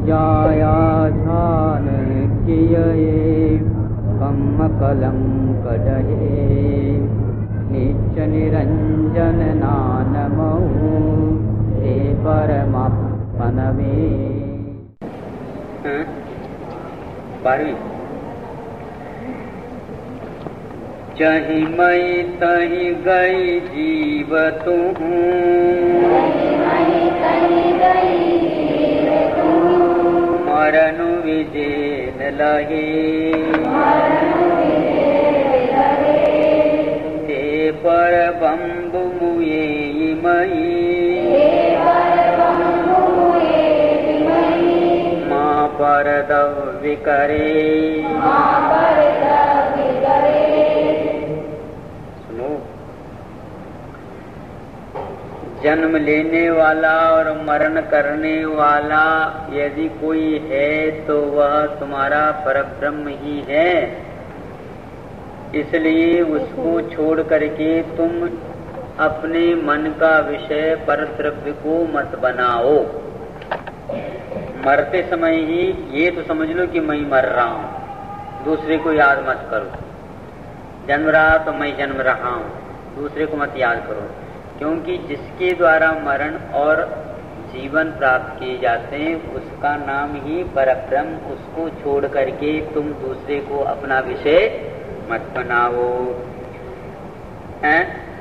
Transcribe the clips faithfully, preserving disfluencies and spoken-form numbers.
जाया ध्यान किए कम कलंक डहे निच निरंजन नानमहु ते परमात्मन में। बारहवीं। जहि मई तहि गई जीव तुहूँ मरनु विजेन लहे ते पर बंबु मुए मई माँ पर दव्य करे। सुनो, जन्म लेने वाला और मरण करने वाला यदि कोई है तो वह तुम्हारा परब्रह्म ही है। इसलिए उसको छोड़ करके तुम अपने मन का विषय परद्रव्य को मत बनाओ। मरते समय ही ये तो समझ लो कि मैं मर रहा हूँ, दूसरे को याद मत करो। जन्म रहा तो मैं जन्म रहा हूँ, दूसरे को मत याद करो। क्योंकि जिसके द्वारा मरण और जीवन प्राप्त किए जाते हैं उसका नाम ही परब्रह्म। उसको छोड़ करके तुम दूसरे को अपना विषय मत बनाओ। हैं?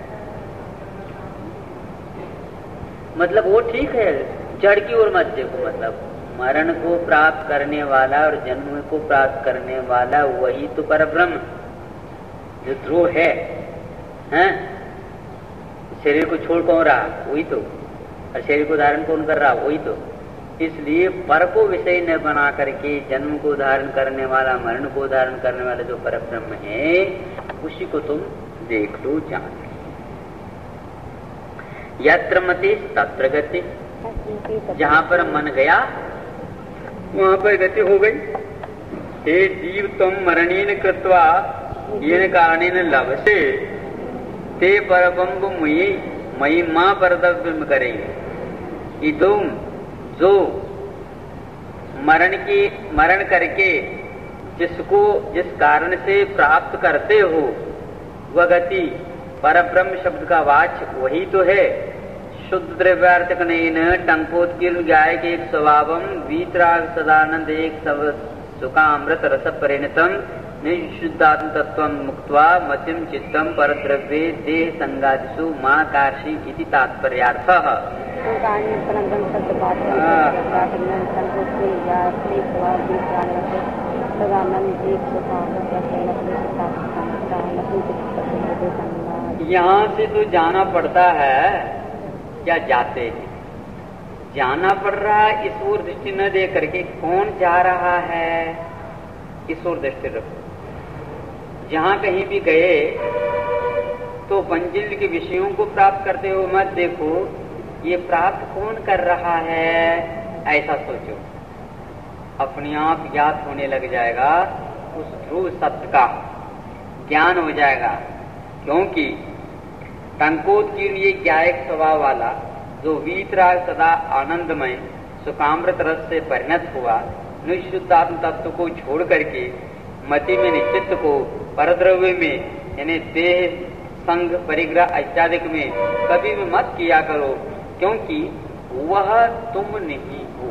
मतलब वो ठीक है, जड़ की ओर मत देखो। मतलब मरण को प्राप्त करने वाला और जन्म को प्राप्त करने वाला वही तो परब्रह्म जो ध्रुव है। हैं? शरीर को छोड़ कौन रहा? वही तो। और शरीर को धारण कौन कर रहा? वही तो। इसलिए पर को विषय न बना करके जन्म को धारण करने वाला, मरण को धारण करने वाला जो परब्रह्म है उसी को तुम देख लो, जान लो। यत्र मति तत्र गति। जहां पर मन गया वहां पर गति हो गई। हे जीव तुम मरणीन कृत्वा येन कारणेन लभसे ते परबंब मुई मई मां परदव्यम करेंगे। तुम जो मरण की मरण करके जिसको जिस कारण से प्राप्त करते हो वह गति परब्रह्म शब्द का वाच वही तो है। शुद्ध द्रव्यार्थक नहीं न टंकोत्कीर्ण गाय के एक स्वभावम वीतराग सदानंद एक सब सुखामृत रस परिणतम निशुद्धात्म तत्व मुक्त्वा मतिम चित्तम परद्रव्ये देह संगादिषु मां कार्षी इति तात्पर्यार्थः। यहाँ से तो जाना पड़ता है क्या जाते हैं? जाना पड़ रहा है। इस ओर दृष्टि न दे करके कौन जा रहा है इस ओर दृष्टि रखो। जहाँ कहीं भी गए तो पंजिल के विषयों को प्राप्त करते हो मत देखो ये प्राप्त कौन कर रहा है, ऐसा सोचो। अपने आप ज्ञात होने लग जाएगा, उस ध्रुव सत्य का ज्ञान हो जाएगा। क्योंकि टंकोत्कीर्ण ये ज्ञायक स्वभाव वाला जो वीतराग सदा आनंदमय सुखामृत रस से परिणत हुआ निशुद्धात्म तत्व को छोड़ करके मति में निश्चित को परद्रव्य में यानी देह संग परिग्रह इत्यादि में कभी भी मत किया करो। क्योंकि वह तुम नहीं हो।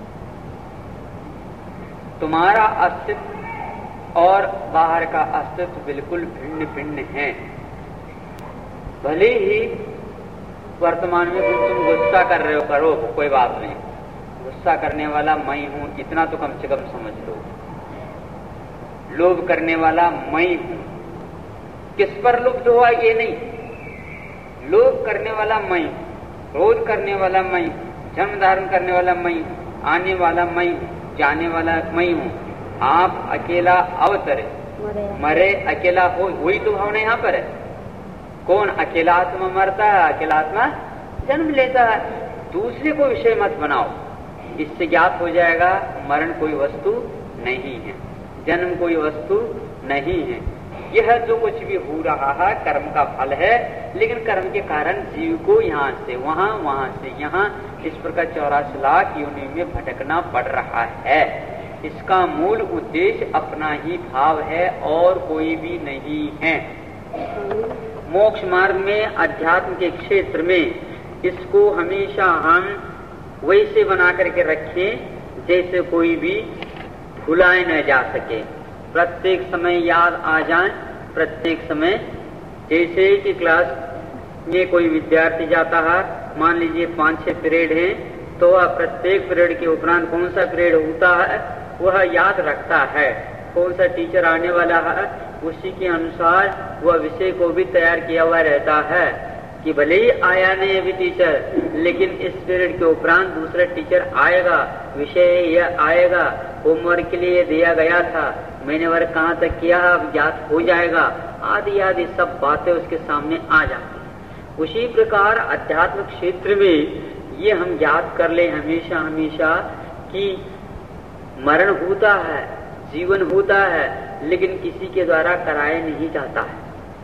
तुम्हारा अस्तित्व और बाहर का अस्तित्व बिल्कुल भिन्न भिन्न है। भले ही वर्तमान में तुम गुस्सा कर रहे हो, करो कोई बात नहीं। गुस्सा करने वाला मैं हूं इतना तो कम से कम समझ लो। लोभ करने वाला मैं हूं। किस पर लुप्त हुआ ये नहीं। लोभ करने वाला मैं, क्रोध करने वाला मैं, जन्म धारण करने वाला मैं, आने वाला मैं, जाने वाला मैं हूं। आप अकेला अवतरे मरे अकेला हो, वही तो भावना यहाँ पर है। कौन? अकेला आत्मा मरता है, अकेला आत्मा जन्म लेता है। दूसरे को विषय मत बनाओ। इससे ज्ञात हो जाएगा मरण कोई वस्तु नहीं है, जन्म कोई वस्तु नहीं है। यह जो कुछ भी हो रहा है कर्म का फल है, लेकिन कर्म के कारण जीव को यहाँ से वहां, वहां से यहाँ, इस प्रकार चौरासी लाख योनि में भटकना पड़ रहा है। इसका मूल उद्देश्य अपना ही भाव है और कोई भी नहीं है। मोक्ष मार्ग में, अध्यात्म के क्षेत्र में इसको हमेशा हम वैसे बना करके रखें जैसे कोई भी भुलाए न जा सके, प्रत्येक समय याद आ जाए। प्रत्येक समय जैसे कि क्लास में कोई विद्यार्थी जाता है, मान लीजिए पांच छह पीरियड हैं, तो वह प्रत्येक पीरियड के उपरांत कौन सा पीरियड होता है वह याद रखता है, कौन सा टीचर आने वाला है, उसी के अनुसार वह विषय को भी तैयार किया हुआ रहता है कि भले ही आया नहीं अभी टीचर, लेकिन इस पीरियड के उपरांत दूसरा टीचर आएगा, विषय यह आएगा, होमवर्क के लिए दिया गया था, मैंने वर्क कहाँ तक किया अब याद हो जाएगा, आदि आदि सब बातें उसके सामने आ जाती हैं। उसी प्रकार अध्यात्म क्षेत्र में ये हम याद कर ले हमेशा हमेशा कि मरण होता है, जीवन होता है, लेकिन किसी के द्वारा कराया नहीं जाता है।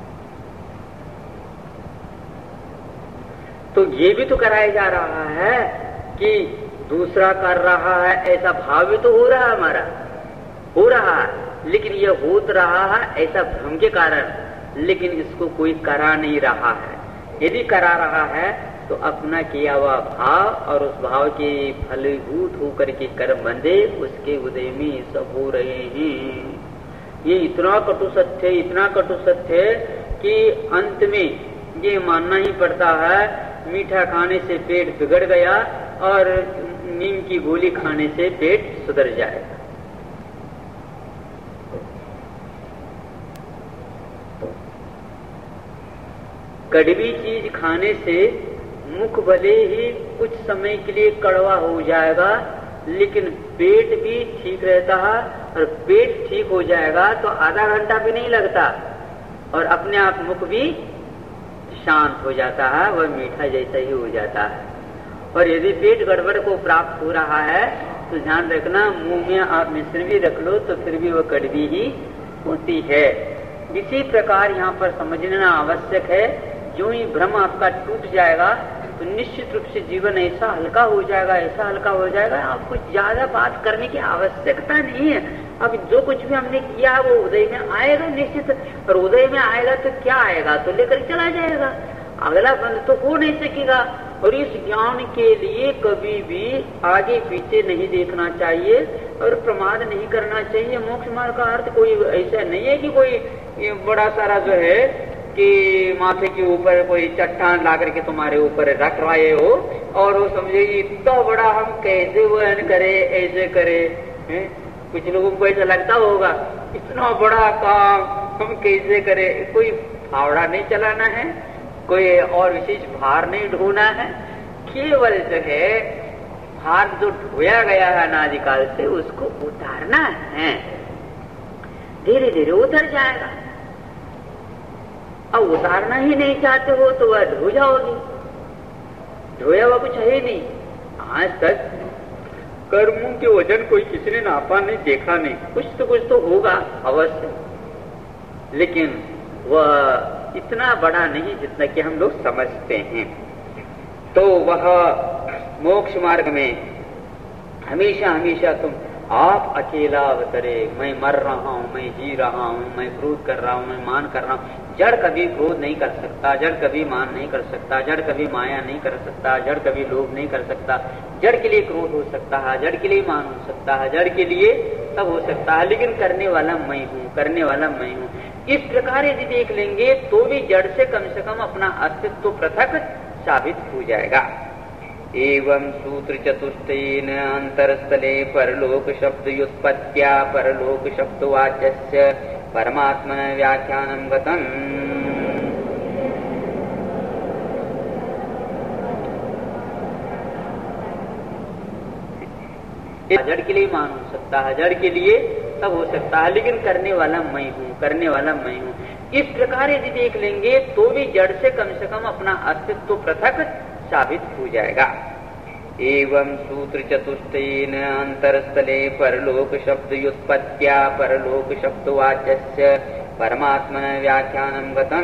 तो ये भी तो कराया जा रहा है कि दूसरा कर रहा है, ऐसा भाव भी तो हो रहा है, हमारा हो रहा है, लेकिन यह होत रहा है ऐसा भ्रम के कारण, लेकिन इसको कोई करा नहीं रहा है। यदि करा रहा है तो अपना किया हुआ भाव और उस भाव के फलीभूत होकर के कर्म बंधे उसके उदय में सब हो रहे हैं। ये इतना कटु सत्य है, इतना कटु सत्य है कि अंत में ये मानना ही पड़ता है, मीठा खाने से पेट बिगड़ गया और नीम की गोली खाने से पेट सुधर जाएगा। कड़वी चीज खाने से मुख भले ही कुछ समय के लिए कड़वा हो जाएगा, लेकिन पेट भी ठीक रहता है, और पेट ठीक हो जाएगा तो आधा घंटा भी नहीं लगता और अपने आप मुख भी शांत हो जाता है, वह मीठा जैसा ही हो जाता है। और यदि पेट गड़बड़ को प्राप्त हो रहा है तो ध्यान रखना, मुंह में आप मिश्र भी रख लो तो फिर भी वह कड़वी ही होती है। इसी प्रकार यहाँ पर समझना आवश्यक है, जो ही भ्रम आपका टूट जाएगा तो निश्चित रूप से जीवन ऐसा हल्का हो जाएगा, ऐसा हल्का हो जाएगा, आपको ज्यादा बात करने की आवश्यकता नहीं है। अब जो कुछ भी हमने किया वो उदय में आएगा निश्चित, और उदय में आएगा तो क्या आएगा, तो लेकर चला जाएगा, अगला बंद तो हो नहीं सकेगा। और इस ज्ञान के लिए कभी भी आगे पीछे नहीं देखना चाहिए और प्रमाद नहीं करना चाहिए। मोक्ष मार्ग का अर्थ कोई ऐसा नहीं है कि कोई बड़ा सारा जो है कि माथे के ऊपर कोई चट्टान ला करके तुम्हारे ऊपर रख रहे हो और वो समझे इतना बड़ा हम कैसे वहन करे, ऐसे करे है? कुछ लोगों को ऐसा लगता होगा इतना बड़ा काम हम कैसे करे। कोई फावड़ा नहीं चलाना है, कोई और विशेष भार नहीं ढोना है, केवल जो है भार जो ढोया गया है अनादिकाल से उसको उतारना है, धीरे धीरे उतर जाएगा। अब उतारना ही नहीं चाहते हो तो वह ढो जाओगी, ढोया हुआ कुछ है ही नहीं। आज तक कर्मों के वजन कोई किसी ने नापा नहीं, देखा नहीं, कुछ तो कुछ तो होगा अवश्य, लेकिन वह इतना बड़ा नहीं जितना कि हम लोग समझते हैं। तो वह मोक्ष मार्ग में हमेशा हमेशा तुम आप अकेला अवतरे, मैं मर रहा हूँ, मैं जी रहा हूँ, मैं क्रोध कर रहा हूँ, मैं मान कर रहा हूँ। जड़ कभी क्रोध नहीं कर सकता, जड़ कभी मान नहीं कर सकता, जड़ कभी माया नहीं कर सकता, जड़ कभी लोभ नहीं कर सकता। जड़ के लिए क्रोध हो सकता है, जड़ के लिए मान हो सकता है, जड़ के लिए सब हो सकता है, लेकिन करने वाला मैं हूँ, करने वाला मैं हूँ। इस प्रकार यदि देख लेंगे तो भी जड़ से कम से कम अपना अस्तित्व पृथक साबित हो जाएगा। एवं सूत्र चतुष्टयेन अंतरस्थले परलोक शब्द व्युत्पत्त्या परलोक शब्दवाच्यस्य परमात्मन व्याख्यानं गतम्। जड़ के लिए मान हो सकता है, जड़ के लिए सब हो सकता है, लेकिन करने वाला मैं हूँ, करने वाला मैं हूँ। इस प्रकार यदि देख लेंगे तो भी जड़ से कम से कम अपना अस्तित्व पृथक साबित हो जाएगा। एवं सूत्र चतुष्टयेन अंतरस्थले परलोक शब्द व्युत्पत्त्या परलोक शब्दवाच्यस्य परमात्मन व्याख्यानम गतम।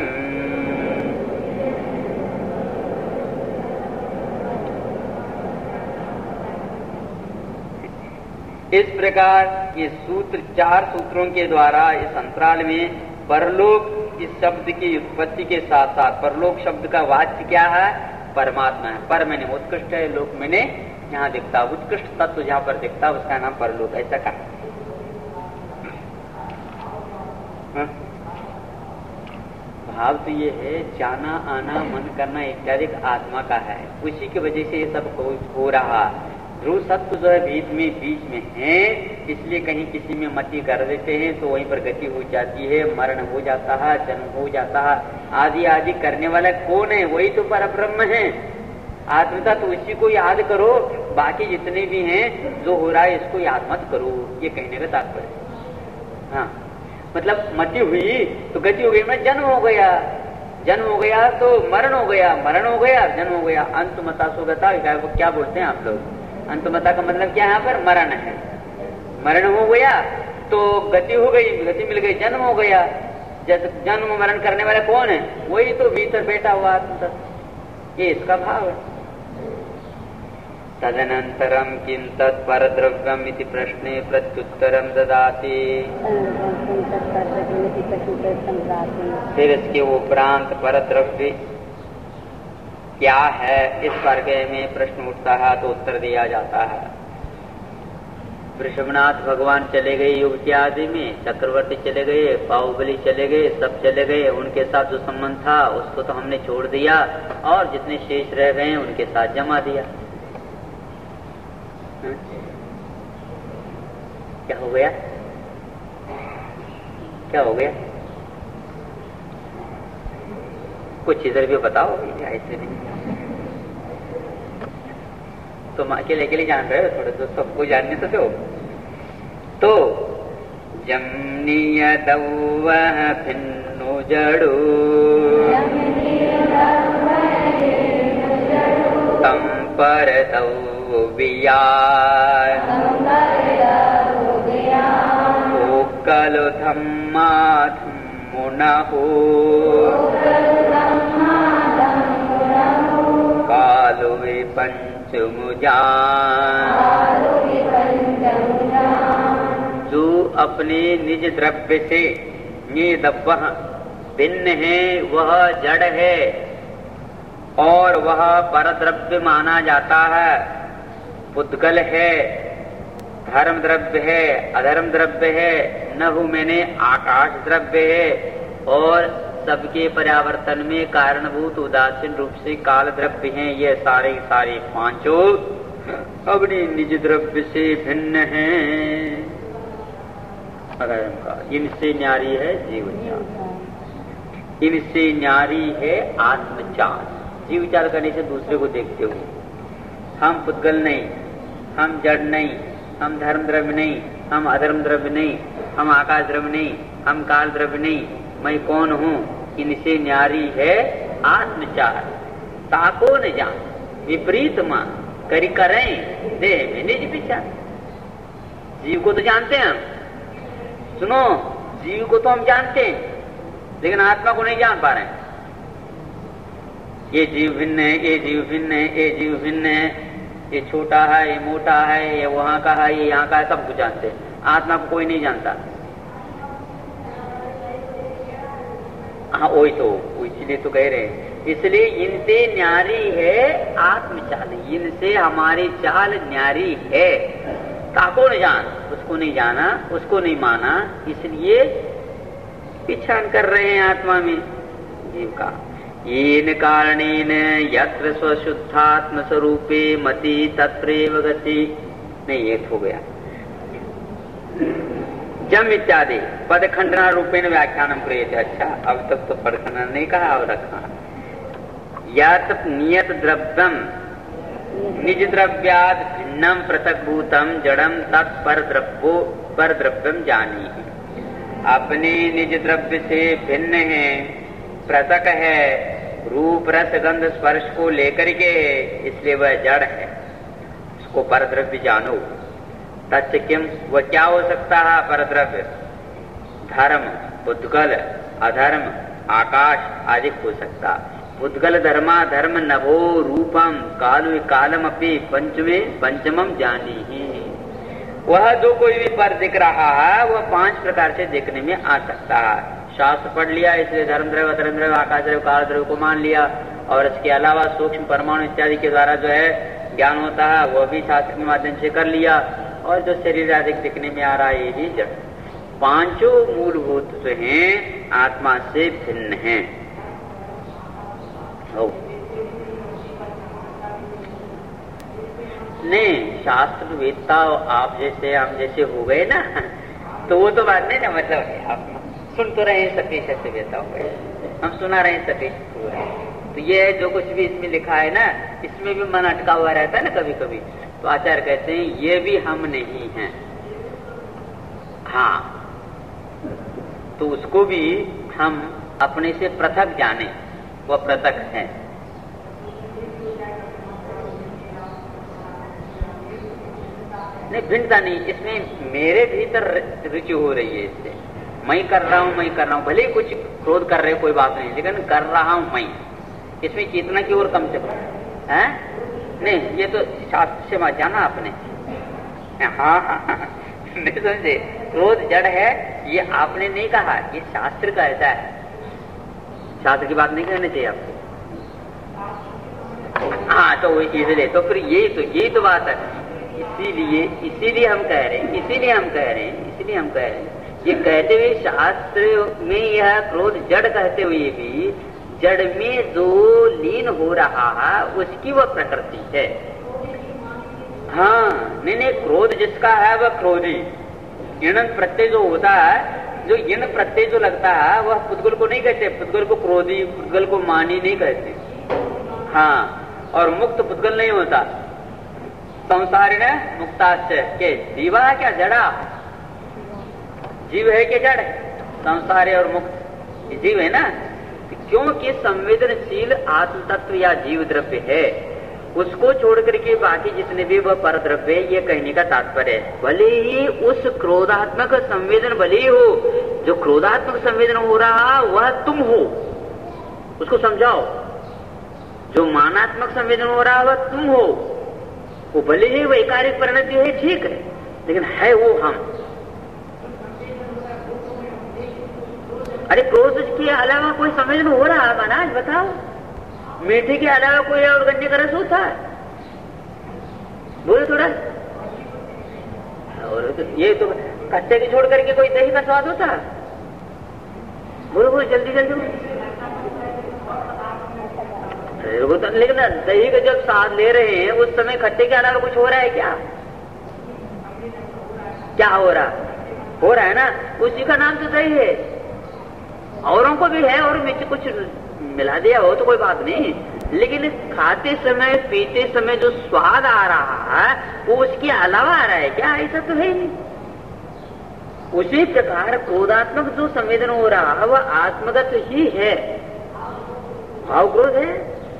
इस प्रकार ये सूत्र, चार सूत्रों के द्वारा इस अंतराल में परलोक इस शब्द की उत्पत्ति के साथ साथ परलोक शब्द का वाच्य क्या है? परमात्मा है। पर मैंने उत्कृष्ट है, लोक मैंने यहाँ दिखता, उत्कृष्ट तत्व जहाँ पर दिखता उसका नाम परलोक, ऐसा कहा। भाव तो ये है, जाना आना मन करना इत्यादि आत्मा का है, उसी की वजह से ये सब हो, हो रहा। ध्रुव सत्व जो है बीच में बीच में है, इसलिए कहीं किसी में मति कर देते हैं तो वहीं पर गति हो जाती है, मरण हो जाता है, जन्म हो जाता है, आदि आदि करने वाला कौन है? वही तो परब्रह्म है, आत्मता। तो उसी को याद करो, बाकी जितने भी हैं जो हो रहा है इसको याद मत करो, ये कहने का तात्पर्य। हाँ, मतलब मति हुई तो गति हो गई, मैं जन्म हो गया, जन्म हो गया तो मरण हो गया, मरण हो गया जन्म हो गया, अंत मता सुगता, क्या बोलते हैं आप लोग? अंतमता का मतलब क्या है? यहाँ पर मरण है, मरण हो गया तो गति हो गई, गति मिल गई, जन्म हो गया। जन्म मरण करने वाला कौन है? वही तो भीतर बैठा हुआ आत्मा, ये इसका भाव है। तदनंतरम किं तत्पर द्रव्यम इति प्रश्ने प्रत्युत्तरम ददाति। फिर इसके उपरांत पर द्रव्य क्या है इस वर्ग में प्रश्न उठता है तो उत्तर दिया जाता है। वृषभनाथ भगवान चले गए युवती आदि में, चक्रवर्ती चले गए, बाहुबली चले गए, सब चले गए, उनके साथ जो संबंध था उसको तो हमने छोड़ दिया और जितने शेष रह गए उनके साथ जमा दिया। क्या हो गया? क्या हो गया? कुछ इधर भी बताओ, ऐसे नहीं तुम अकेले अकेले जान रहे हो, थोड़े तो सबको जानने तो दो। तो जमनीय दौव भिन्नु जड़ो तम पर कलो धम्मा धम्मुना हो कालो वे जो अपने निज द्रव्य से ये दब्बा भिन्न है, वह जड़ है और वह परद्रव्य माना जाता है, पुद्गल है, धर्म द्रव्य है, अधर्म द्रव्य है, न हूँ मैंने आकाश द्रव्य है और सबके परिवर्तन में कारणभूत उदासीन रूप से काल द्रव्य हैं। ये सारे सारे पांचों अपने निज द्रव्य से भिन्न हैं। इनसे न्यारी है जीव चाल, इनसे न्यारी है आत्मचाल। जीव चाल करने से दूसरे को देखते हुए, हम पुद्गल नहीं, हम जड़ नहीं, हम धर्म द्रव्य नहीं, हम अधर्म द्रव्य नहीं, हम आकाश द्रव्य नहीं, हम काल द्रव्य नहीं, मैं कौन हूँ? इनसे न्यारी है आत्मचार। ताको न जान विपरीत मान करी करें देह में निज विचार। जीव को तो जानते हैं हम, सुनो, जीव को तो हम जानते हैं लेकिन आत्मा को नहीं जान पा रहे हैं। ये जीव भिन्न है, ये जीव भिन्न है, ये जीव भिन्न है, ये छोटा है, ये मोटा है, ये वहां का है, ये यहाँ का है, सब कुछ जानते हैं। आत्मा को कोई नहीं जानता। हाँ वही तो, इसलिए तो कह रहे हैं, इसलिए इनसे न्यारी है आत्मचाल, इनसे हमारी चाल न्यारी है। ताको न जान, उसको नहीं जाना, उसको नहीं माना, इसलिए पिछाड़ कर रहे हैं आत्मा में जीव का। येन कारणेन यत्र स्वशुद्धात्म स्वरूपे मति तत्रेव गति। नहीं, ये हो गया। जम इत्यादि पद खंडना रूपेण व्याख्यानम क्रियते। अच्छा, अब तक तो पद खंडन नहीं कहा, अब रखा। यत् नियत द्रव्यम निज द्रव्याद भिन्नम पृथक भूतम जड़म तत्पर द्रव्यो पर द्रव्यम जानी। अपने निज द्रव्य से भिन्न है, पृथक है, रूप रस गंध स्पर्श को लेकर के, इसलिए वह जड़ है, उसको पर द्रव्य जानो। तच्च किम, वह क्या हो सकता है? पर द्रव्य धर्म पुद्गल, अधर्म, आकाश आदि हो सकता। पुद्गल धर्मा धर्म नभो रूपम कालु कालम अपि पंचमे पंचमम जानी ही। वह जो कोई भी पर दिख रहा है वह पांच प्रकार से देखने में आ सकता है। शास्त्र पढ़ लिया इसलिए धर्म द्रव्य, अधर्म द्रव्य, आकाश द्रव्य, काल द्रव्य को मान लिया, और इसके अलावा सूक्ष्म परमाणु इत्यादि के द्वारा जो है ज्ञान होता है वह भी शास्त्र के माध्यम से कर लिया, और जो शरीर आदि दिखने में आ रहा है ये भी जड़। पांचों मूलभूत जो हैं आत्मा से भिन्न हैं। नहीं, शास्त्र वेदता आप जैसे हम जैसे हो गए ना, तो वो तो बात नहीं ना, मतलब है आप सुन तो रहे हैं सतीश से वेदता हो गए, हम सुना रहे हैं सतीश हो रहे हैं, तो ये जो कुछ भी इसमें लिखा है ना, इसमें भी मन अटका हुआ रहता है ना कभी कभी, तो आचार्य कहते हैं ये भी हम नहीं हैं। हाँ, तो उसको भी हम अपने से पृथक जाने, वह पृथक है। नहीं, भिन्नता नहीं, इसमें मेरे भीतर रुचि हो रही है, इससे मैं कर रहा हूं, मैं कर रहा हूं, भले ही कुछ क्रोध कर रहे कोई बात नहीं, लेकिन कर रहा हूं मैं, इसमें चेतना की ओर कम से कम है। नहीं, ये तो शास्त्र से मत जाना आपने। हाँ हाँ, नहीं समझे, क्रोध जड़ है ये आपने नहीं कहा, ये शास्त्र का ऐसा है, शास्त्र की बात नहीं कहनी चाहिए आपको। हाँ, तो इसलिए तो फिर यही तो यही तो बात है, इसीलिए इसीलिए हम कह रहे हैं, इसीलिए हम कह रहे हैं, इसीलिए हम कह रहे हैं, ये कहते हुए शास्त्र में यह क्रोध जड़ कहते हुए भी जड़ में जो लीन हो रहा है उसकी वह प्रकृति है। हाँ, नहीं नहीं, क्रोध जिसका है वह क्रोधी, इण प्रत्यय जो होता है, जो इण प्रत्यय जो लगता है वह पुद्गल को नहीं कहते, पुद्गल को क्रोधी, पुद्गल को मानी नहीं कहते। हाँ, और मुक्त पुद्गल नहीं होता। संसारिण मुक्ताश्चर्य के जीवा है क्या जड़ा, जीव है क्या जड़, संसार और मुक्त जीव है ना, क्योंकि संवेदनशील आत्म तत्व या जीव द्रव्य है, उसको छोड़ करके बाकी जितने भी वह पर द्रव्य है, ये कहने का तात्पर्य है। भले ही उस क्रोधात्मक संवेदन भले ही हो, जो क्रोधात्मक संवेदन हो रहा वह तुम हो, उसको समझाओ। जो मानात्मक संवेदन हो रहा वह तुम हो, वो भले ही वैकारिक परिणति है, ठीक है, लेकिन है वो हम। अरे क्रोध के अलावा कोई संवेदन हो रहा है महाराज, बताओ, मीठे के अलावा कोई और गन्ने का रस होता है, बोलो थोड़ा। और तो ये तो कच्चे की छोड़ करके कोई दही का स्वाद होता है, बोलो बोलो जल्दी जल्दी। तो, लेकिन दही का जब स्वाद ले रहे हैं उस समय खट्टे के अलावा कुछ हो रहा है क्या, क्या हो रहा हो रहा है ना, उसी का नाम तो दही है। औरों को भी है और मिर्च कुछ मिला दिया हो तो कोई बात नहीं, लेकिन खाते समय पीते समय जो स्वाद आ रहा है वो उसके अलावा आ रहा है क्या, ऐसा तो है नहीं। उसी प्रकार क्रोधात्मक जो संवेदन हो रहा है वह आत्मगत ही है, भाव क्रोध है,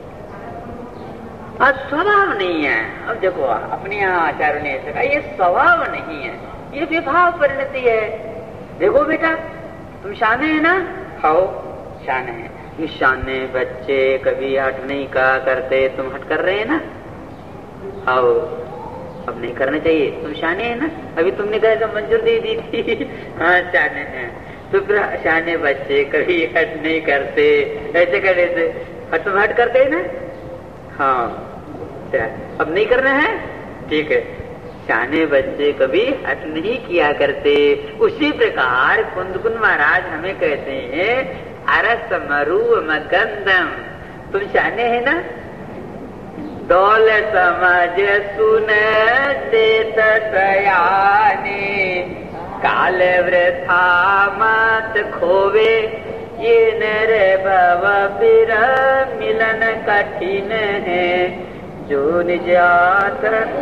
और स्वभाव नहीं है। अब देखो अपने यहाँ आचार्यों ने ऐसा कहा, ये स्वभाव नहीं है, ये विभाव परिणति है। देखो बेटा तुम शाने है ना, खाओ शाने है, ये शाने बच्चे कभी हट नहीं कहा करते, तुम हट कर रहे हैं ना, आओ अब नहीं करना चाहिए, तुम शाने है ना, अभी तुमने कहा तो मंजूर दे दी थी। हाँ शाने हैं, तो फिर शाने बच्चे कभी हट नहीं करते, ऐसे कर लेते, और तुम हट करते है ना, हाँ अब नहीं करना है, ठीक है, शाने बच्चे कभी हट नहीं किया करते। उसी प्रकार कुंदकुंद महाराज हमें कहते हैं, अरस मरु मकंदम, तुम शाने है ना, दौल समझ सुन देत सयाने, काल वृथा मत खोवे, ये नर भव फिर मिलन कठिन है, जो निज आत।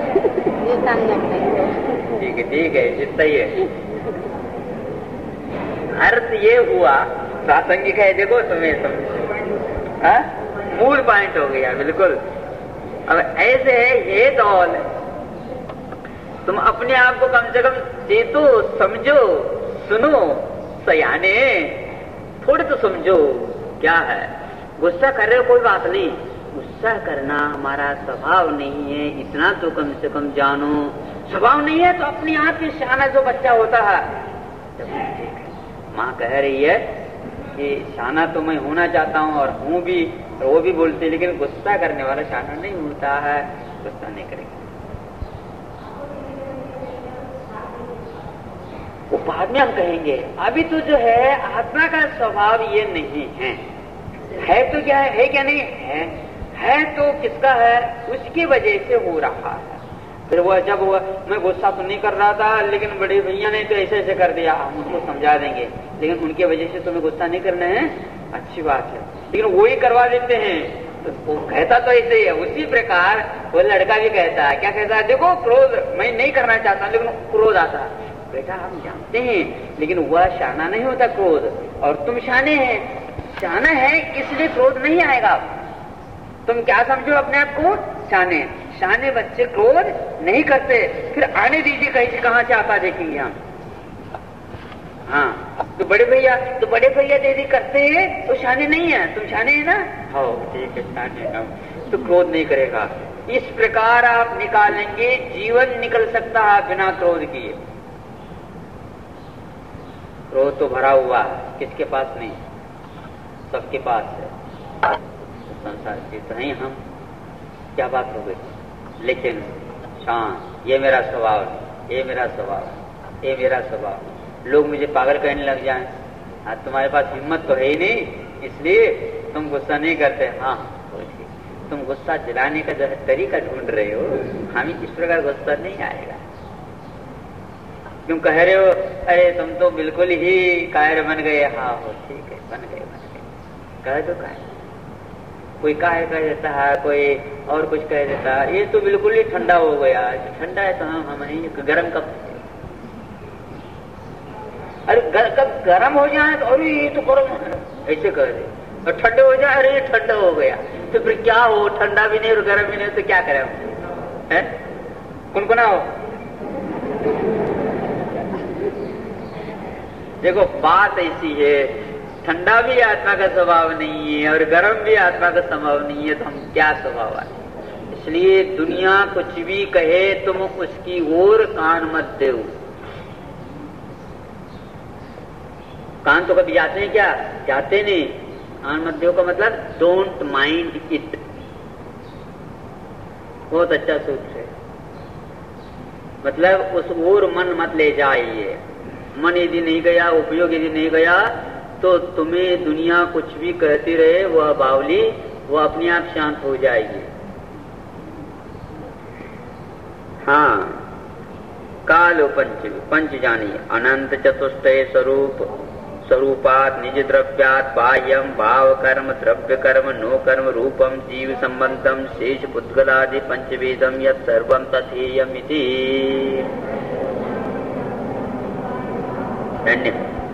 ठीक है ठीक है, जितना ही है, अर्थ ये हुआ प्रासंगिक है, देखो तुम्हें समझ, मूल पॉइंट हो गया बिल्कुल। अब ऐसे है, ये दौल, तुम अपने आप को कम से कम चेतो, समझो, सुनो, सयाने थोड़े तो समझो क्या है। गुस्सा कर रहे हो कोई बात नहीं, गुस्सा करना हमारा स्वभाव नहीं है, इतना तो कम से कम जानो। स्वभाव नहीं है तो अपनी आप ही शाना जो बच्चा होता है। माँ कह रही है कि शाना तो मैं होना चाहता हूँ और हूँ भी, और वो भी बोलती, लेकिन गुस्सा करने वाला शाना नहीं होता है, गुस्सा नहीं करेगा। वो बाद में हम कहेंगे, अभी तो जो है आत्मा का स्वभाव ये नहीं है। है तो क्या है, है क्या नहीं है, है तो किसका है, उसकी वजह से हो रहा है। फिर वो जब वो मैं गुस्सा तो नहीं कर रहा था, लेकिन बड़े भैया ने तो ऐसे ऐसे कर दिया, हम उनको समझा देंगे, लेकिन उनकी वजह से तुम्हें गुस्सा नहीं करना है, अच्छी बात है, लेकिन वो ही करवा देते हैं। तो वो कहता तो ऐसे ही है। उसी प्रकार वो लड़का भी कहता है, क्या कहता है, देखो क्रोध मैं नहीं करना चाहता, लेकिन क्रोध आता है। बेटा हम जानते हैं, लेकिन वह शाना नहीं होता क्रोध, और तुम शाने हैं। शाना है इसलिए क्रोध नहीं आएगा। तुम क्या समझो अपने आप को, शाने। शाने बच्चे क्रोध नहीं करते। फिर आने दीजिए कहीं से, कहां से आता देखेंगे हम। हाँ तो बड़े भैया, तो बड़े भैया दीदी करते हैं तो शाने नहीं है, तुम शाने है ना, हाँ ठीक है शाने हम, तो क्रोध नहीं करेगा। इस प्रकार आप निकालेंगे, जीवन निकल सकता है बिना क्रोध किए। क्रोध तो भरा हुआ है, किसके पास नहीं, सबके पास है। संसार के तो नहीं हम, क्या बात हो गई। लेकिन शांत, ये मेरा स्वभाव है, ये मेरा स्वभाव है, ये मेरा स्वभाव। लोग मुझे पागल कहने लग जाएं, आज तुम्हारे पास हिम्मत तो है ही नहीं, इसलिए तुम गुस्सा नहीं करते। हाँ तुम गुस्सा दिलाने का जो तरीका ढूंढ रहे हो, हमें इस प्रकार गुस्सा नहीं आएगा। क्यों कह रहे हो, अरे तुम तो बिल्कुल ही कायर बन गए। हाँ हो ठीक है, बन गए बन गए, कह दो कायर। कोई कायर कह देता है, कोई और कुछ कह देता है, ये तो बिल्कुल ही ठंडा हो गया। ठंडा है तो हम हम नहीं, गर्म कब, अरे गर, कब गर्म हो जाए तो अरे ये तो गर्म है, ऐसे कह दे। और ठंडे हो जाए, अरे ठंडा हो गया। तो फिर क्या हो, ठंडा भी नहीं और गर्म भी नहीं, तो क्या करें हम, है कुनकुना हो। देखो बात ऐसी है, ठंडा भी आत्मा का स्वभाव नहीं है और गर्म भी आत्मा का स्वभाव नहीं है, तो हम क्या स्वभाव है। इसलिए दुनिया कुछ भी कहे तुम उसकी ओर कान मत दो। कान तो कभी जाते हैं क्या, जाते नहीं। कान मत दो का मतलब डोंट माइंड इट। बहुत अच्छा सूत्र है, मतलब उस ओर मन मत ले जाइए। मन यदि नहीं गया, उपयोग यदि नहीं गया, तो तुम्हें दुनिया कुछ भी कहती रहे, वह बावली, वह अपने आप शांत हो जाएगी। हाँ कालो पंच पंच जानिए, अनंत चतुष्टय स्वरूप, स्वरूपात निज द्रव्यात बाह्यम भाव कर्म द्रव्य कर्म नो कर्म रूपम जीव संबंधम शेष पुद्गलादि पंचवेदम यत् सर्वम तथेयम इति। धन्य।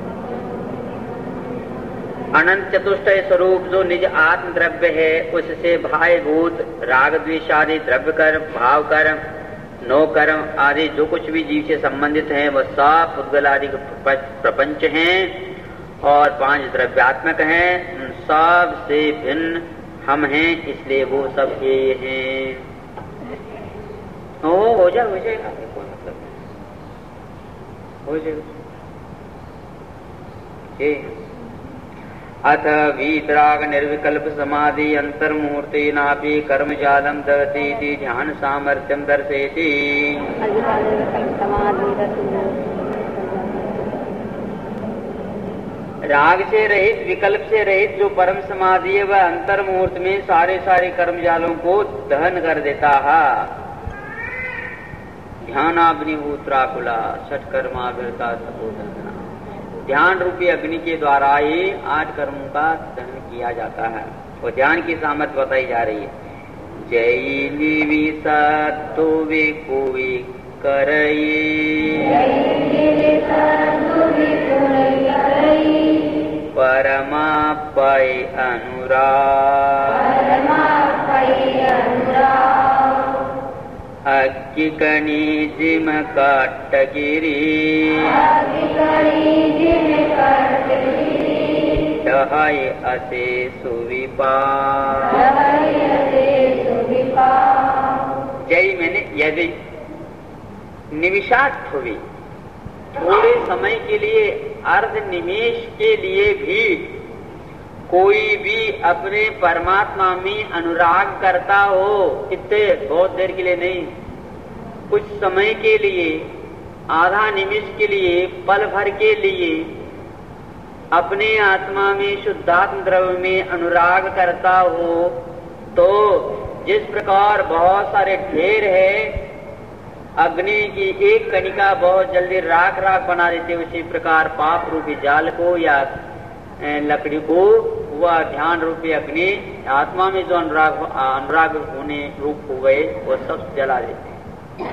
अनंत चतुष्टय स्वरूप जो निज आत्म द्रव्य है, उससे बाह्यभूत राग द्वेषादि द्रव्य कर्म भाव कर्म नो कर्म आदि जो कुछ भी जीव से संबंधित हैं, वह सब पुद्गल आदि प्रपंच हैं और पांच द्रव्यात्मक हैं। उन सब से भिन्न हम हैं, इसलिए वो सब ये हैं। हो हो जा हो जाएगा, कोई मतलब हो जाएगा। अथ वीतराग निर्विकल्प समाधि अंतर्मूर्ति नापि कर्म जालम दहती ध्यान सामर्थ्यम दर्शयति। राग से रहित, विकल्प से रहित जो परम समाधि है, वह अंतर मुहूर्त में सारे सारे कर्म जालों को दहन कर देता है। ध्यानाग्निहोत्राकुला षट कर्माभिरता सपोधना। ध्यान रूपी अग्नि के द्वारा ही आठ कर्मों का दहन किया जाता है। और ध्यान की सामर्थ्य बताई जा रही है। जय निविसत्तु विकुवि करई परमापय अनुराग अग्गिकणी जिम कट्टगिरी लहय असे सुविपा। जय मैंने यदि निमिषार्थ हुई, थोड़े समय के लिए, अर्ध निमेष के लिए भी कोई भी अपने परमात्मा में अनुराग करता हो, कितने बहुत देर के लिए नहीं, कुछ समय के लिए, आधा निमिष के लिए, पल भर के लिए अपने आत्मा में, शुद्धात्म द्रव्य में अनुराग करता हो, तो जिस प्रकार बहुत सारे ढेर है, अग्नि की एक कणिका बहुत जल्दी राख राख बना देते, उसी प्रकार पाप रूपी जाल को या लकड़ी को वह ध्यान रूपी अग्नि आत्मा में जो अनुराग अनुराग होने रूप हो गए वो सब जला देते हैं।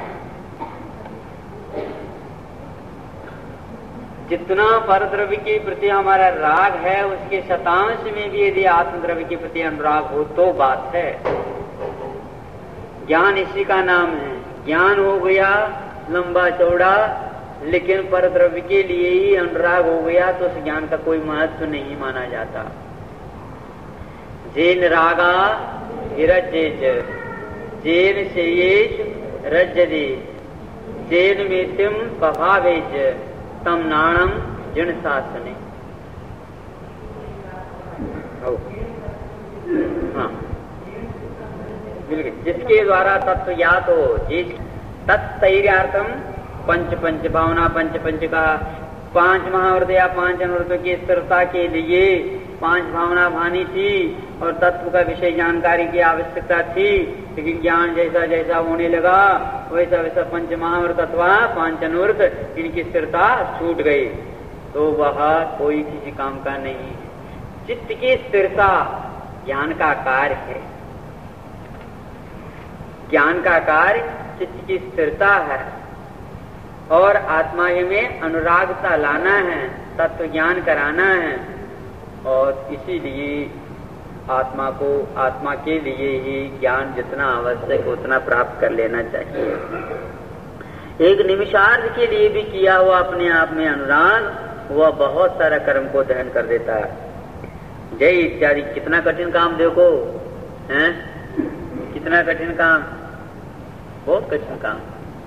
जितना पर द्रव्य के प्रति हमारा राग है, उसके शतांश में भी यदि आत्म द्रव्य के प्रति अनुराग हो तो बात है। ज्ञान इसी का नाम है। ज्ञान हो गया लंबा चौड़ा, लेकिन पर द्रव्य के लिए ही अनुराग हो गया तो उस ज्ञान का कोई महत्व नहीं माना जाता। जेन रागा हिरजेज, जेन शेयेश रज्जदे, जेन मितिम पभावेज, तम नाणम जिन शासने। हाँ, जिसके द्वारा तत्व ज्ञात हो, जिस तत्तैर्यार्थम पंच पंच भावना पंच पंच का पांच महाव्रत या पांच अनुव्रतों की स्थिरता के लिए पांच भावना भानी थी और तत्व का विषय जानकारी की आवश्यकता थी, लेकिन ज्ञान जैसा जैसा होने लगा वैसा वैसा पंच महाव्रत अथवा पांच अनुव्रत इनकी स्थिरता छूट गई, तो वह कोई किसी काम का नहीं है। चित्त की स्थिरता ज्ञान का कार्य है। ज्ञान का कार्य चित्त की स्थिरता है और आत्मा में अनुरागता लाना है, तत्व ज्ञान कराना है, और इसीलिए आत्मा को, आत्मा के लिए ही ज्ञान जितना आवश्यक उतना प्राप्त कर लेना चाहिए। एक निमिषार्ध के लिए भी किया हुआ अपने आप में अनुराग वह बहुत सारा कर्म को दहन कर देता है। जय इत्यादि कितना कठिन काम देखो, हैं? कितना कठिन काम, बहुत कठिन काम।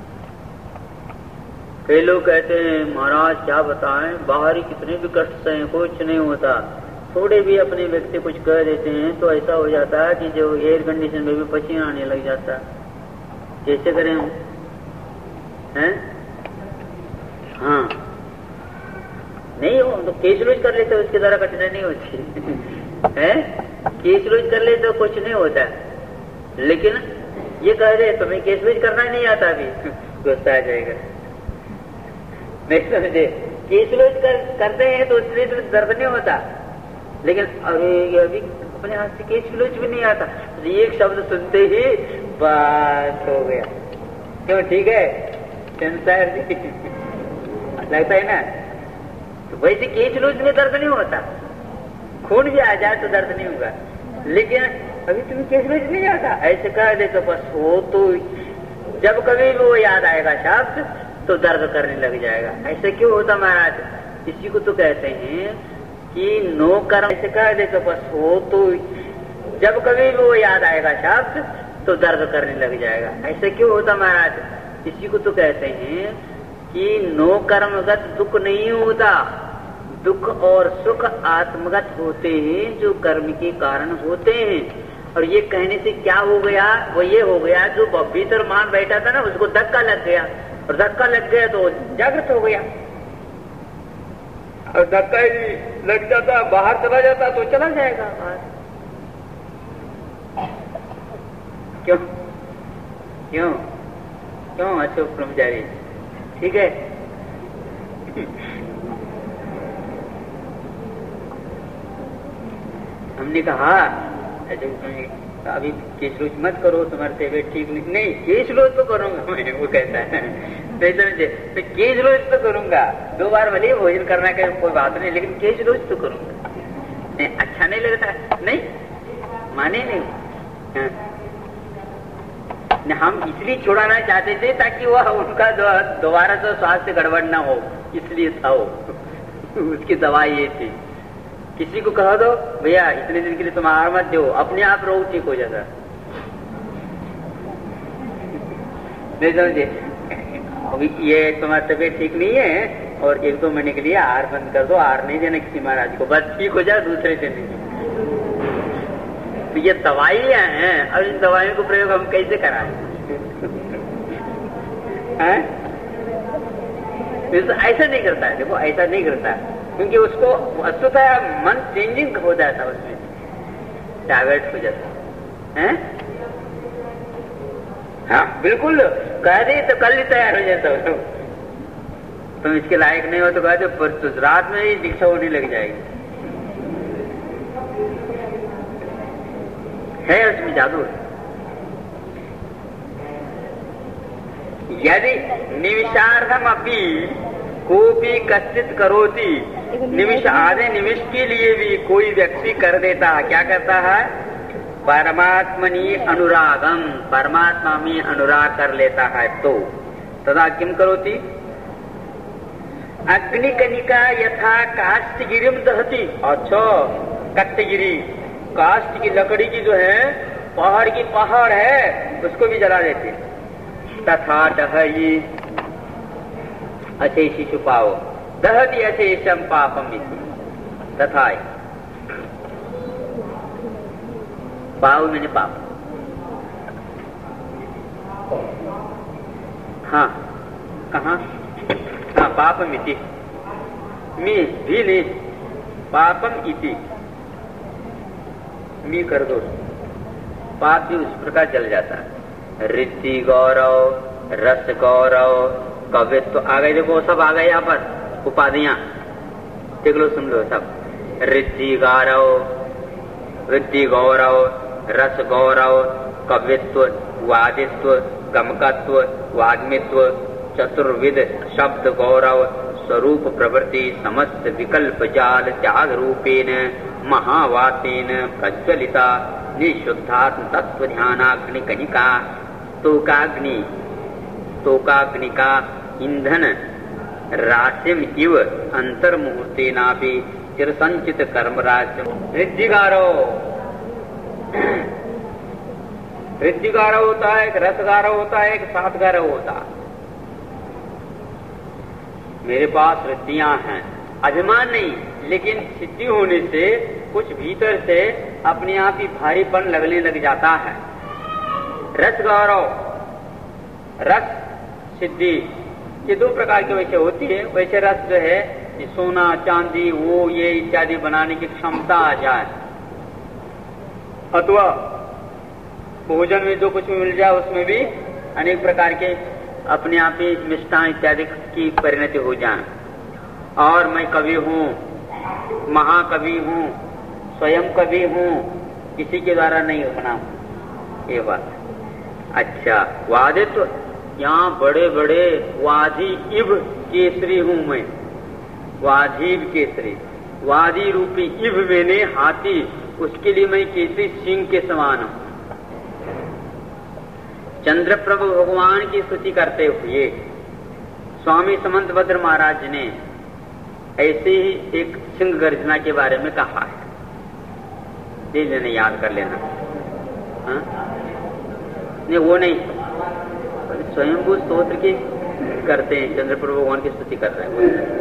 कई लोग कहते हैं महाराज क्या बताएं, बाहरी कितने भी कष्ट से कुछ नहीं होता, थोड़े भी अपने व्यक्ति कुछ कह देते हैं तो ऐसा हो जाता है कि जो एयर कंडीशन में भी पसीना आने लग जाता है। कैसे करें हम, हैं? हाँ, नहीं हो तो केस लूज कर लेते, उसके द्वारा कठिनाई नहीं होती है। केस लूज कर ले तो कुछ नहीं होता, लेकिन ये कह रहे तुम्हें केस लूज करना नहीं आता, अभी गुस्सा आ जाएगा। नहीं समझे, केस लूज कर, करते हैं तो उसमें तो दर्द नहीं होता, लेकिन अरे अभी अपने हाथ से केस लूज भी नहीं आता, एक शब्द सुनते ही बस हो गया। क्यों, ठीक है सेंसर लगता है ना। तो वैसे केस लूज में दर्द नहीं होता, खून भी आ जाए तो दर्द नहीं होगा, लेकिन अभी तुम्हें केस लूज नहीं आता, ऐसे कह दे तो बस हो, तो जब कभी भी वो याद आएगा शब्द तो दर्द करने लग जाएगा। ऐसे क्यों होता महाराज? इसी को तो कहते हैं कि नो कर्म, ऐसे कह दे तो बस हो, तो जब कभी भी वो याद आएगा शब्द तो दर्द करने लग जाएगा। ऐसे क्यों होता महाराज? इसी को तो कहते हैं कि नो कर्मगत दुख नहीं होता, दुख और सुख आत्मगत होते हैं जो कर्म के कारण होते हैं। और ये कहने से क्या हो गया, वो ये हो गया जो भीतर मान बैठा था ना उसको धक्का लग गया, और धक्का लग गया तो जागृत हो गया, और धक्का ही लग जाता बाहर चला जाता तो चला जाएगा बाहर। क्यों क्यों क्यों अशोक ब्रह्मचारी, ठीक है? हमने कहा अभी केस लूज मत करो, तुम्हारे तबियत ठीक नहीं, नहीं केस लूज तो करूंगा मैं, वो कहता है। नहीं समझे, तो केस लूज तो करूंगा, दो बार भले भोजन करना का कोई बात नहीं, लेकिन केस लूज तो करूंगा। नहीं अच्छा नहीं लगता, नहीं माने नहीं। हाँ। हम इसलिए छुड़ाना चाहते थे ताकि वह उनका दोबारा तो स्वास्थ्य गड़बड़ ना हो, इसलिए था वो उसकी दवा ये थी। किसी को कह दो भैया इतने दिन के लिए तुम आहार मत दो, अपने आप रोग ठीक हो जाता। नहीं समझे, अभी ये तुम्हारी तबीयत ठीक नहीं है और एक दो महीने के लिए आहार बंद कर दो, आहार नहीं देना किसी महाराज को, बस ठीक हो जाए दूसरे दिन। तो ये दवाइयां हैं, अब इन दवाइयों को प्रयोग हम कैसे कराएं? ऐसा नहीं करता है, देखो ऐसा नहीं करता है, क्योंकि उसको वस्तुतः मन चेंजिंग हो जाता है, उसमें डाइवर्ट हो जाता है। हाँ बिल्कुल, कह दे तो कल ही तैयार हो जाता हो। तुम इसके लायक नहीं हो तो कह दो, पर तो रात में ही दीक्षा होने लग जाएगी। है उसमें जादू। यदि निमिषार्थम अपनी कोपी कश्चित करोति, निमिष आधे निमिष के लिए भी कोई व्यक्ति कर देता है, क्या करता है? परमात्मनि अनुरागम, परमात्मा में अनुराग कर लेता है, तो तदा किम करोति? अग्निकनिका यथा काष्ठगिरिम दहती। अच्छा, कट्टगिरी, काष्ठ की लकड़ी की जो है, पहाड़ की पहाड़ है, उसको भी जला देते। तथा दहयी अशेषी छुपाओ, दहती अशेषम पापम इति। तथा पाव मैंने पाप। हाँ कहाँ? हाँ पापम इति, मी भी नहीं, पापम इति मी कर दो, पाप भी उस प्रकार जल जाता है। रिद्धि गौरव, रस गौरव, कवित्व आ गए, देखो सब आ गए यहाँ पर उपाधियां, देख लो सुन लो सब। रिद्धि गौरव, रिद्धि गौरव, रस गौरव, कवित्व, वादित्व, गमकत्व, वाग्मित्व, चतुर्विध शब्द गौरव, स्वरूप प्रवृत्ति, समस्त विकल्प जाल त्याग रूपेण महावातेन प्रज्वलिता निशुद्धात्म तत्व ध्यानाग्नि कनिका तोकाग्नि तोकाग्निका ईंधन राशिम इव अंतर्मुहूर्तेनापि चिरसंचित कर्मराज्य। रिद्धिगारो, रिद्धिगारो होता है, एक रसगारो होता है, एक सातगारो होता है। मेरे पास रिद्धियां हैं, अभिमान नहीं, लेकिन सिद्धि होने से कुछ भीतर से अपने आप ही भारीपन लगने लग जाता है। रस गौरव, रस सिद्धि, ये दो प्रकार की वैसे होती है। वैसे रस जो है सोना चांदी वो ये इत्यादि बनाने की क्षमता आ जाए, अथवा भोजन में जो कुछ भी मिल जाए उसमें भी अनेक प्रकार के अपने आप ही मिष्ठान इत्यादि की परिणति हो जाए। और मैं कवि हूँ, महाकवि हूँ, स्वयं कवि हूँ, किसी के द्वारा नहीं बना ये बात। अच्छा, वादित्व, यहाँ बड़े बड़े वादी इव केसरी हूँ मैं, वाधीव केसरी, वादी रूपी इव मैंने हाथी, उसके लिए मैं केसरी सिंह के समान हूँ। चंद्रप्रभु भगवान की स्तुति करते हुए स्वामी समंतभद्र महाराज ने ऐसे ही एक सिंह गर्जना के बारे में कहा है, ये लेना याद कर लेना। हाँ? नहीं वो नहीं, स्वयंभू स्तोत्र की करते हैं, चंद्रप्रभु भगवान की स्तुति कर रहे हैं।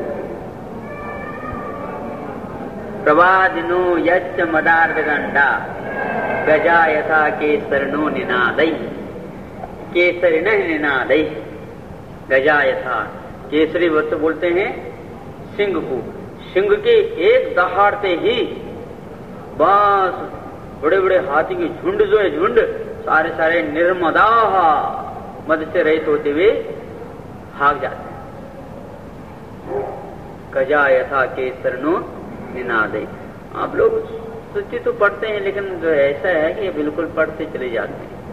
प्रवादिनो यच्च मदार्थ गंडा गजा यथा केसरनो निनादई, केसरी नहीं निनादई, गजा यथा, केसरी वक्त बोलते हैं सिंह को, सिंह के एक दहाड़ते ही बस बड़े बड़े हाथी के झुंड जो है, झुंड सारे सारे निर्मदा मद से रहित होते हुए भाग जाते हैं। गजा यथा केसरनो निनादई। आप लोग स्तुति तो पढ़ते हैं, लेकिन जो ऐसा है कि बिल्कुल पढ़ते चले जाते हैं।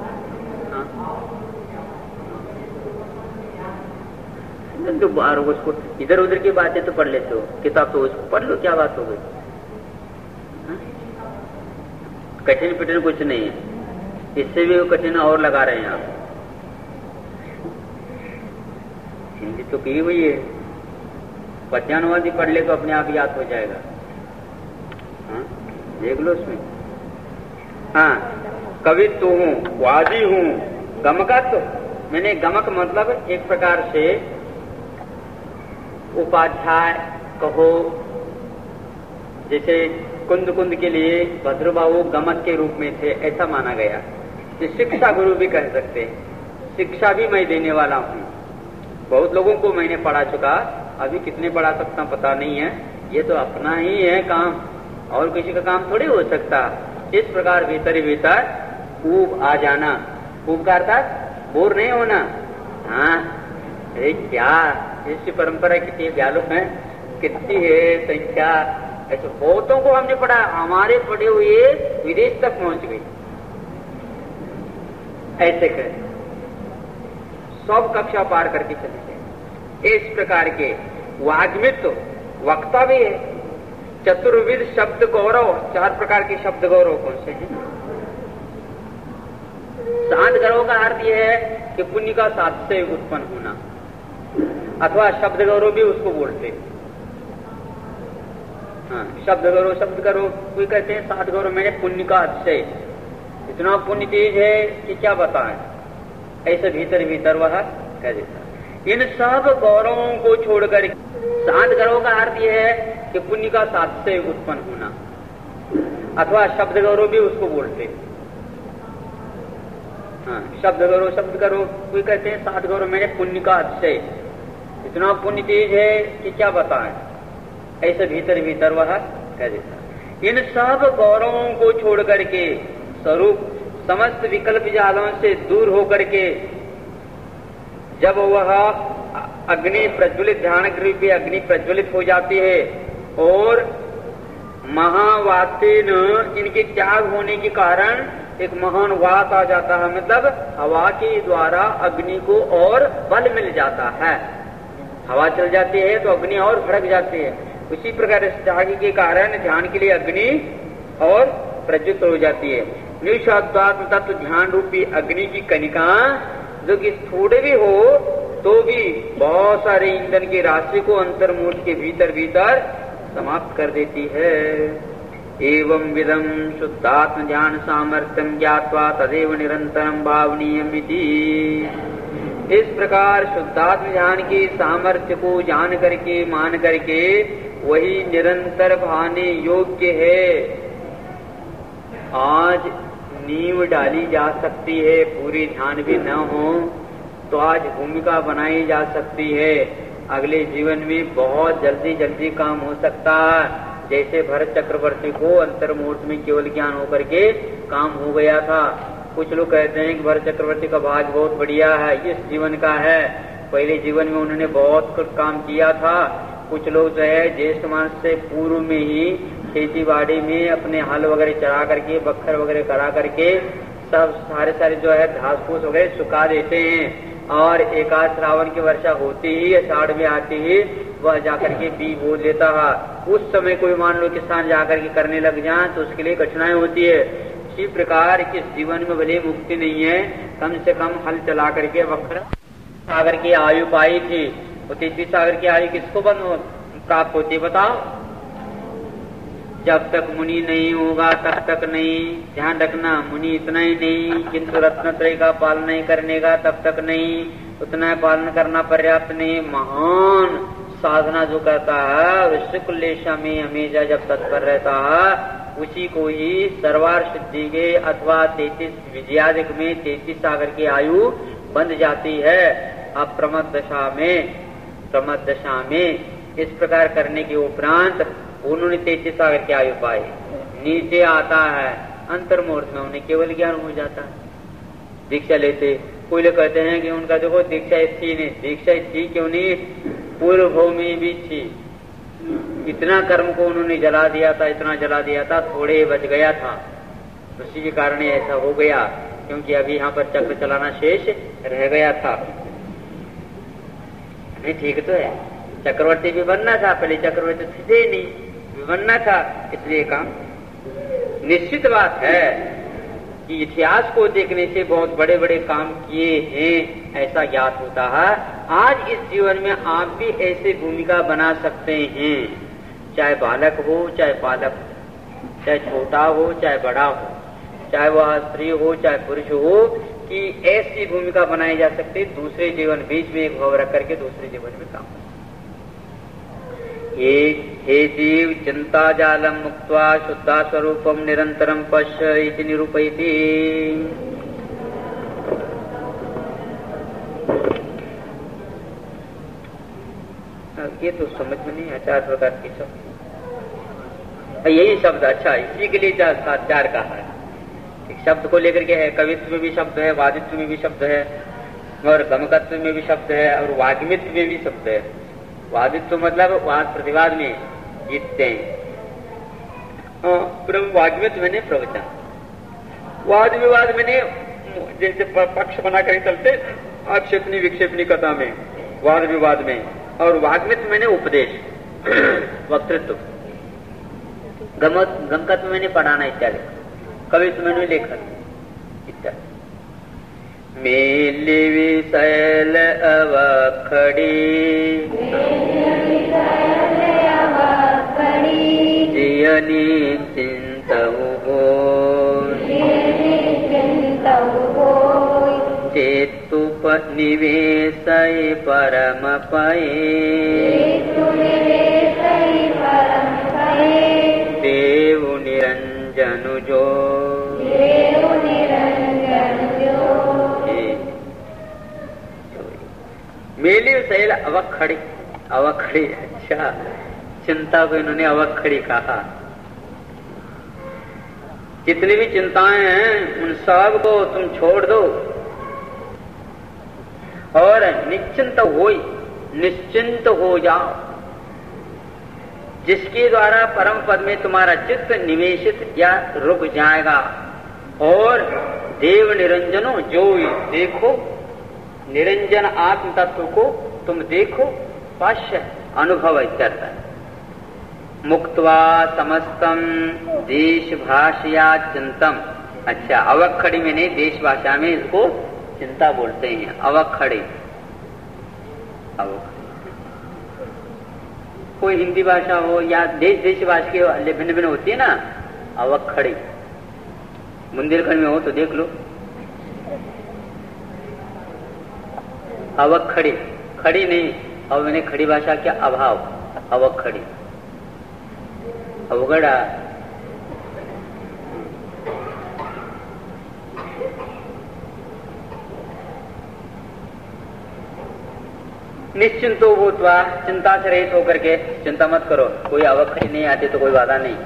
तो बार उसको इधर उधर की बातें तो पढ़ लेते हो, किताब तो उसको पढ़ लो, क्या बात हो गई। कठिन पिठिन कुछ नहीं है, इससे भी कठिन और लगा रहे हैं आप। हिंदी तो की हुई है, पद्यानुवाद ही पढ़ ले तो अपने आप याद हो जाएगा। हाँ, देख लो उसमें। हाँ, कवित्व हूँ, वादी हूँ, गमकत्व, मैंने गमक मतलब एक प्रकार से उपाध्याय कहो, जैसे कुंद कुंद के लिए भद्रबाबू गमक के रूप में थे, ऐसा माना गया। ये शिक्षा गुरु भी कह सकते हैं, शिक्षा भी मैं देने वाला हूँ। बहुत लोगों को मैंने पढ़ा चुका, अभी कितने पढ़ा सकता पता नहीं है, ये तो अपना ही है काम, और किसी का काम थोड़ी हो सकता। इस प्रकार भीतर ही भीतर ऊब आ जाना, ऊब का अर्थात बोर नहीं होना। हाँ, अरे क्या इसकी परंपरा कितनी व्यालु है, कितनी है संख्या, ऐसे बहुतों को हमने पढ़ा, हमारे पढ़े हुए विदेश तक पहुंच गए। ऐसे कर सब कक्षा पार करके चले गए। इस प्रकार के वाग्मित्व वक्ता भी है। चतुर्विध शब्द गौरव, चार प्रकार के शब्द गौरव कौन से हैं? शांत गौरव का अर्थ यह है कि पुण्य का साथ से उत्पन्न होना, अथवा शब्द गौरव भी उसको बोलते। हाँ, शब्द गौरव, शब्द गौरव कोई कहते हैं, सात गौरव मैंने पुण्य का अतिशय, इतना पुण्य तेज है कि क्या बताएं, ऐसे भीतर भीतर वह कह देता। इन सब गौरवों को छोड़कर शांत गौरव का अर्थ यह है कि पुण्य का साथ से उत्पन्न होना, अथवा शब्द गौरव भी उसको बोलते। हाँ, शब्द गौरव, शब्द गौरव कोई कहते हैं, सात गौरव मैंने पुण्य का अतिशय, इतना पुण्य तेज है कि क्या बताएं, ऐसे भीतर भीतर वह कह देता। इन सब गौरवों को छोड़कर के स्वरूप समस्त विकल्प जालों से दूर होकर के जब वह अग्नि प्रज्वलित, ध्यान रूपी अग्नि प्रज्वलित हो जाती है और महावातेन इनके त्याग होने के कारण एक महान वात आ जाता है, मतलब हवा के द्वारा अग्नि को और बल मिल जाता है। हवा चल जाती है तो अग्नि और भड़क जाती है। उसी प्रकार इस त्याग के कारण ध्यान के लिए अग्नि और प्रज्वलित हो जाती है। निःशब्दात्म तत्व ध्यान रूपी अग्नि की कणिका जो कि थोड़े भी हो तो भी बहुत सारे ईंधन की राशि को अंतर्मूर्त के भीतर भीतर समाप्त कर देती है। एवं विदम शुद्धात्म ध्यान सामर्थ्यम ज्ञात्वा तदेव निरंतरम भावनीयमिति। इस प्रकार शुद्धात्म ध्यान की सामर्थ्य को जान करके, मान करके वही निरंतर भाने योग्य है। आज नींव डाली जा सकती है, पूरी ध्यान भी न हो तो आज भूमिका बनाई जा सकती है। अगले जीवन में बहुत जल्दी जल्दी काम हो सकता है। जैसे भरत चक्रवर्ती को अंतर्मूर्त में केवल ज्ञान होकर के काम हो गया था। कुछ लोग कहते हैं कि भरत चक्रवर्ती का भाग्य बहुत बढ़िया है, इस जीवन का है, पहले जीवन में उन्होंने बहुत कुछ काम किया था। कुछ लोग जो है ज्येष्ठ मास से पूर्व में ही खेती बाड़ी में अपने हल वगैरह चरा करके, बखर वगैरह करा करके सब सारे सारे जो है घास फूस वगैरह सुखा देते हैं और एकाद श्रावण की वर्षा होती ही, आषाढ़ में आती ही वह जाकर के बीज बो लेता है। उस समय कोई मान लो किसान जाकर के करने लग जाए तो उसके लिए कठिनाई होती है। इसी प्रकार इस जीवन में भले मुक्ति नहीं है, कम से कम हल चला करके वक्र सागर की आयु पाई थी। वो तीसरी सागर की आयु किसको बंद प्राप्त होती बताओ? जब तक मुनि नहीं होगा तब तक नहीं। ध्यान रखना, मुनि इतना ही नहीं किंतु रत्नत्रय का पालन नहीं करने का तब तक नहीं, उतना पालन करना पर्याप्त नहीं। महान साधना जो करता है उससे कुल्लेशा में हमेशा जब तत्पर रहता है उसी को ही सर्वार सिद्धि के अथवा तैतीस विजयादिक में तैतीस सागर की आयु बंध जाती है। अब प्रमद दशा में प्रमद दशा में इस प्रकार करने के उपरांत उन्होंने तैतीस सागर की आयु पाई। नीचे आता है अंतर्मूर्त में उन्हें केवल ज्ञान हो जाता है। दीक्षा लेते कोई लोग कहते हैं कि उनका देखो दीक्षा थी नहीं, दीक्षा थी क्यों नहीं, पूर्व भूमि भी थी, इतना कर्म को उन्होंने जला दिया था, इतना जला दिया था, थोड़े बच गया था, उसी के कारण ऐसा हो गया क्योंकि अभी यहाँ पर चक्र चलाना शेष रह गया था। नहीं ठीक तो है, चक्रवर्ती भी बनना था, पहले चक्रवर्ती थे नहीं, बनना था, इसलिए काम। निश्चित बात है कि इतिहास को देखने से बहुत बड़े बड़े काम किए हैं ऐसा ज्ञात होता है। आज इस जीवन में आप भी ऐसे भूमिका बना सकते हैं, चाहे बालक हो चाहे पालक हो। चाहे छोटा हो चाहे बड़ा हो, चाहे वह स्त्री हो चाहे पुरुष हो, कि ऐसी भूमिका बनाई जा सकती है दूसरे जीवन बीच में एक भाव रख करके दूसरे जीवन में काम। ये हे जीव चिंता जालम मुक्त्वा शुद्धा स्वरूपम निरंतरम पश्य इति निरूपयति। ये तो समझ में नहीं है चार प्रकार के शब्द, यही शब्द अच्छा इसी के लिए चार कहा है। एक शब्द को लेकर के है, कवित्व में भी शब्द है, वादित्व में भी शब्द है, और गमकत्व में भी शब्द है, और वाग्मित्व में भी शब्द है। वादित्व मतलब वाद प्रतिवाद में जीतते हैं, वाग्मित्व मैंने प्रवचन, वाद विवाद मैंने जैसे पक्ष बना कर चलते आक्षेपनी विक्षेपनी कथा में, वाद विवाद में, और वाग्मित्व मैंने उपदेश वक्तृत्व, गमकत्व मैंने पढ़ाना इत्यादि, कवित्व मैंने लेखन इत्यादि। मेली विशैल अवखड़ी जियनी चिंतहु चेतुप निवेशय परम पये देव निरंजनु जो। मेली शैल अवखड़ी, अवखड़ी अच्छा, चिंता को इन्होंने अवखड़ी कहा। जितनी भी चिंताएं हैं उन सब को तुम छोड़ दो और निश्चिंत हो, निश्चिंत हो जाओ, जिसके द्वारा परम पद में तुम्हारा चित्त निवेशित या रुक जाएगा। और देव निरंजनो जो देखो, निरंजन आत्म तत्व को तुम देखो, पश्य अनुभव करता है। मुक्त्वा समस्तम देश भाषया चिंतम, अच्छा अवखड़ी में नहीं, देश भाषा में इसको चिंता बोलते हैं, अवखड़ी। अवखड़ी कोई हिंदी भाषा हो या देश देश भाषा की भिन्न भिन्न होती है ना, अवखड़ी। बुंदेलखंड में हो तो देख लो, अवखड़ी, खड़ी नहीं, अब मैंने खड़ी भाषा क्या अभाव, अवखड़ी, अवगड़ा। निश्चिंतो भूत्वा, चिंता से रहित होकर के, चिंता मत करो, कोई अवखड़ी नहीं आती तो कोई बाधा नहीं,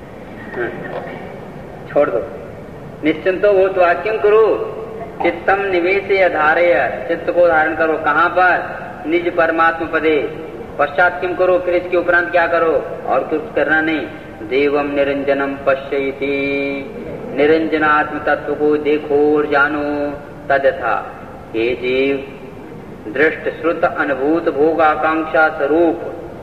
छोड़ दो। निश्चिंतो भूत्वा क्यों करो, चित्तम निवेशय धारय, चित्त को धारण करो कहाँ पर, निज परमात्म पदे। पश्चात क्यों करो, फिर इसके उपरांत क्या करो, और कुछ करना नहीं। देवम निरंजनम पश्यति, निरंजन आत्म तत्व को देखो और जानो। तदथा हे जीव दृष्ट श्रुत अनुभूत भोग आकांक्षा स्वरूप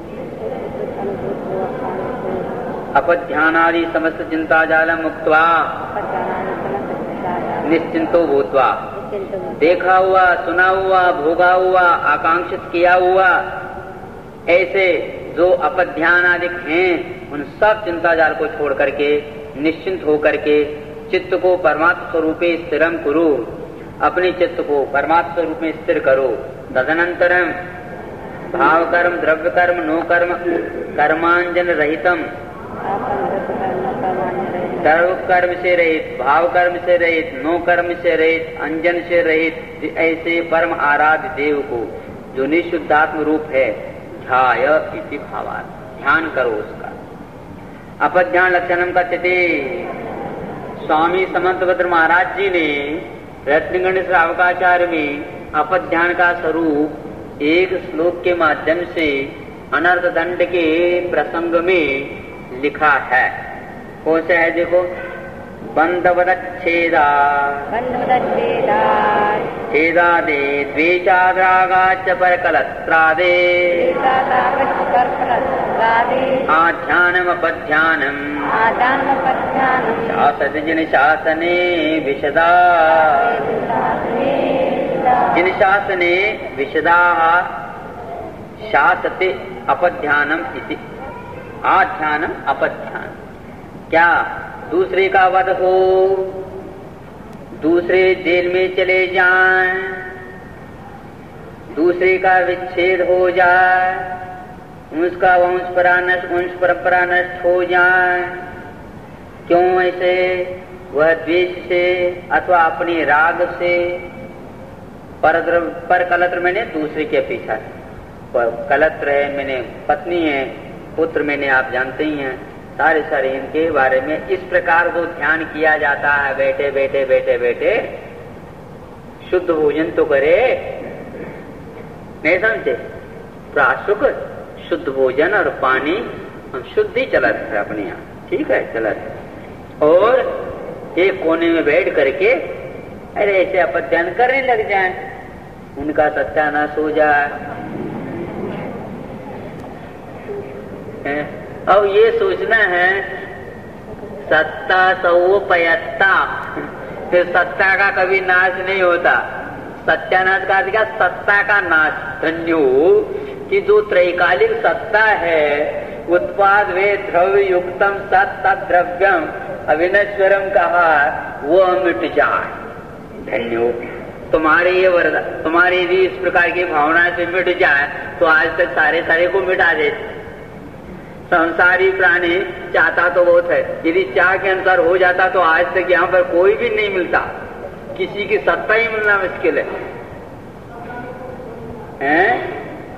अपध्यानादि समस्त चिंता जाल मुक्त्वा निश्चिंतो भूत्वा, देखा हुआ, सुना हुआ, भोगा हुआ, आकांक्षित किया हुआ, ऐसे जो अपध्यान आदि हैं उन सब चिंता जाल को छोड़ करके निश्चिंत होकर के चित्त को परमात्म स्वरूपे स्थिरम करो, अपने चित्त को परमात्म स्वरूप में स्थिर करो। तदनंतरम भाव कर्म द्रव्य कर्म नो कर्म कर्मांजन रहितम, सर्व कर्म से रहित, भाव कर्म से रहित, नो कर्म से रहित, अंजन से रहित, ऐसे परम आराध्य देव को जो निशुद्धात्म रूप है, ध्याय इति भावार्थ, ध्यान करो उसका। अपध्यान लक्षणम कथ्यते, स्वामी समंतभद्र महाराज जी ने रत्नगंड श्रावकाचार्य में अपध्यान का स्वरूप एक श्लोक के माध्यम से अनर्थ दंड के प्रसंग में लिखा है। कौन सा है देखो, बंधवदच्छेदा छेदादे द्वेषाद्रागाच्च परकलत्रादे आध्यानमपध्यानम् शासति जिन शासने विशदा, जिन शासने विशदा शासते अपध्यानम इति, आध्यानम अपध्यान। क्या दूसरे का वध हो, दूसरे जेल में चले जाएं, दूसरे का विच्छेद हो जाए, उसका वंश नष्ट वंश परंपरा नष्ट हो जाए। क्यों ऐसे? वह द्वेष से अथवा अपने राग से, पर पर कलत्र मैंने दूसरे के अपेक्षा, कलत्र है मैंने पत्नी है, पुत्र मैंने आप जानते ही हैं, सारे सारे इनके बारे में इस प्रकार जो ध्यान किया जाता है, बैठे बैठे बैठे बैठे शुद्ध भोजन तो करे, नहीं समझे? प्राशुक शुद्ध भोजन और पानी हम शुद्ध ही चला है अपने यहाँ, ठीक है, चला है। और एक कोने में बैठ करके अरे ऐसे अपध्यान करने लग जाए, उनका सत्यानाश हो जाए। अब ये सोचना है सत्ता सौपयत्ता, फिर सत्ता का कभी नाश नहीं होता। सत्यानाश का क्या? सत्ता का नाश। धन्यो कि जो त्रैकालिक सत्ता है, उत्पाद वे द्रव्य युक्तम सत्ता द्रव्यम अविनश्वरम कहा, वो मिट जाए। धन्यो तुम्हारी ये वरदा, तुम्हारी यदि इस प्रकार की भावना से मिट जाए तो आज तक सारे सारे को मिटा देते। संसारी प्राणी चाहता तो बहुत है, यदि चाह के अनुसार हो जाता तो आज तक यहाँ पर कोई भी नहीं मिलता, किसी की सत्ता ही मिलना मुश्किल है, हैं?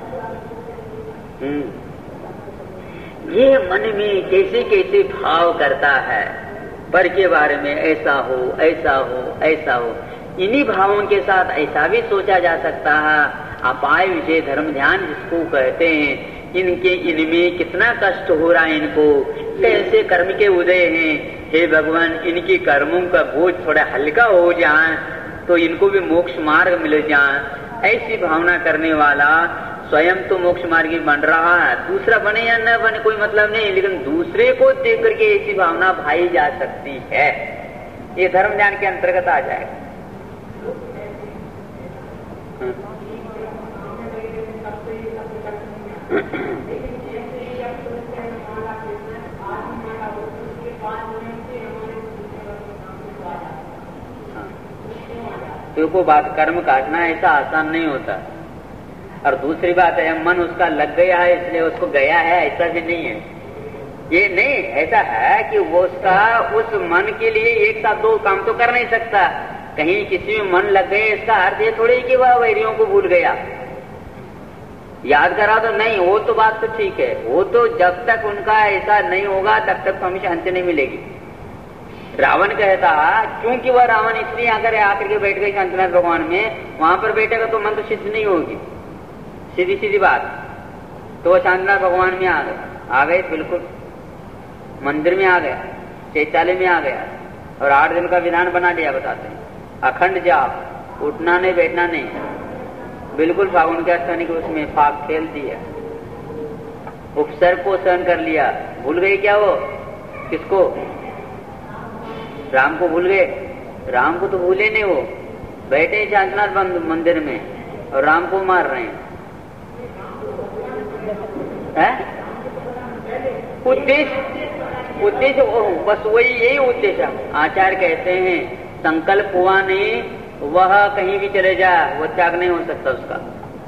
ये मन में कैसे कैसे भाव करता है, पर के बारे में ऐसा हो ऐसा हो ऐसा हो। इन्हीं भावों के साथ ऐसा भी सोचा जा सकता है, अपाय विजय धर्म ध्यान जिसको कहते हैं, इनके इनमें कितना कष्ट हो रहा है इनको, कैसे कर्म के उदय हैं, हे भगवान इनके कर्मों का बोझ थोड़ा हल्का हो जाए तो इनको भी मोक्ष मार्ग मिल जाए। ऐसी भावना करने वाला स्वयं तो मोक्ष मार्गी बन रहा है, दूसरा बने या न बने कोई मतलब नहीं, लेकिन दूसरे को देख करके ऐसी भावना भाई जा सकती है। ये धर्म ज्ञान के अंतर्गत आ जाएगा। देखो बात, कर्म काटना ऐसा आसान नहीं होता। और दूसरी बात है मन उसका लग गया है इसलिए उसको गया है, ऐसा भी नहीं है। ये नहीं, ऐसा है कि वो उसका उस मन के लिए एक साथ दो काम तो कर नहीं सकता। कहीं किसी में मन लग गए इसका अर्थ ये थोड़ी कि वह वैरियों को भूल गया, याद करा तो नहीं, वो तो बात तो ठीक है, वो तो जब तक उनका ऐसा नहीं होगा तब तक तो हमें शांति नहीं मिलेगी। रावण कहता क्योंकि वह रावण इसलिए आकर आकर के बैठ गए शांतिनाथ भगवान में, वहां पर बैठेगा तो मन तो सिद्ध नहीं होगी, सीधी सीधी बात। तो वह शांतिनाथ भगवान में आ गए, आ गए बिल्कुल मंदिर में आ गया, शौचालय में आ गया और आठ दिन का विधान बना दिया। बताते हैं अखंड जाप, उठना नहीं बैठना नहीं, बिल्कुल फागुन के अष्टमी के उसमें फाग खेल दिया, उपसर्ग को सहन कर लिया। भूल गए क्या वो? किसको? राम को भूल गए? राम को तो भूले नहीं, वो बैठे शांतिनाथ मंदिर में और राम को मार रहे हैं। है? उद्देश्य उद्देश्य बस वही, यही उद्देश्य। आचार्य कहते हैं संकल्प हुआ नहीं, वह कहीं भी चले जाए वो त्याग नहीं हो सकता उसका।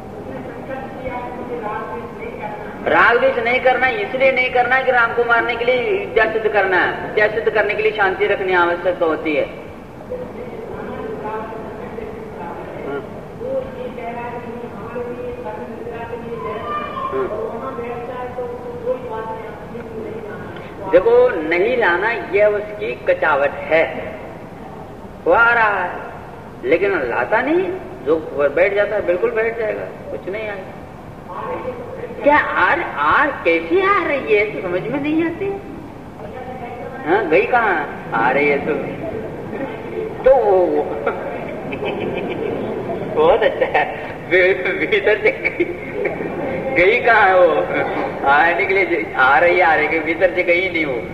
राग द्वेष नहीं करना, इसलिए नहीं करना कि राम को मारने के लिए विद्या सिद्ध करना है, विद्या सिद्ध करने के लिए शांति रखनी आवश्यक होती है। देखो नहीं लाना यह उसकी कचावट है, वो आ रहा है लेकिन लाता नहीं, जो बैठ जाता है बिल्कुल बैठ जाएगा, कुछ नहीं आएगा। क्या आर आर कैसी आ रही है तो समझ में नहीं आती। हाँ गई कहाँ आ रही है तो तो बहुत अच्छा है, भीतर से गई कहाँ है वो, आने के लिए आ रही आ रही, भीतर से गई नहीं वो।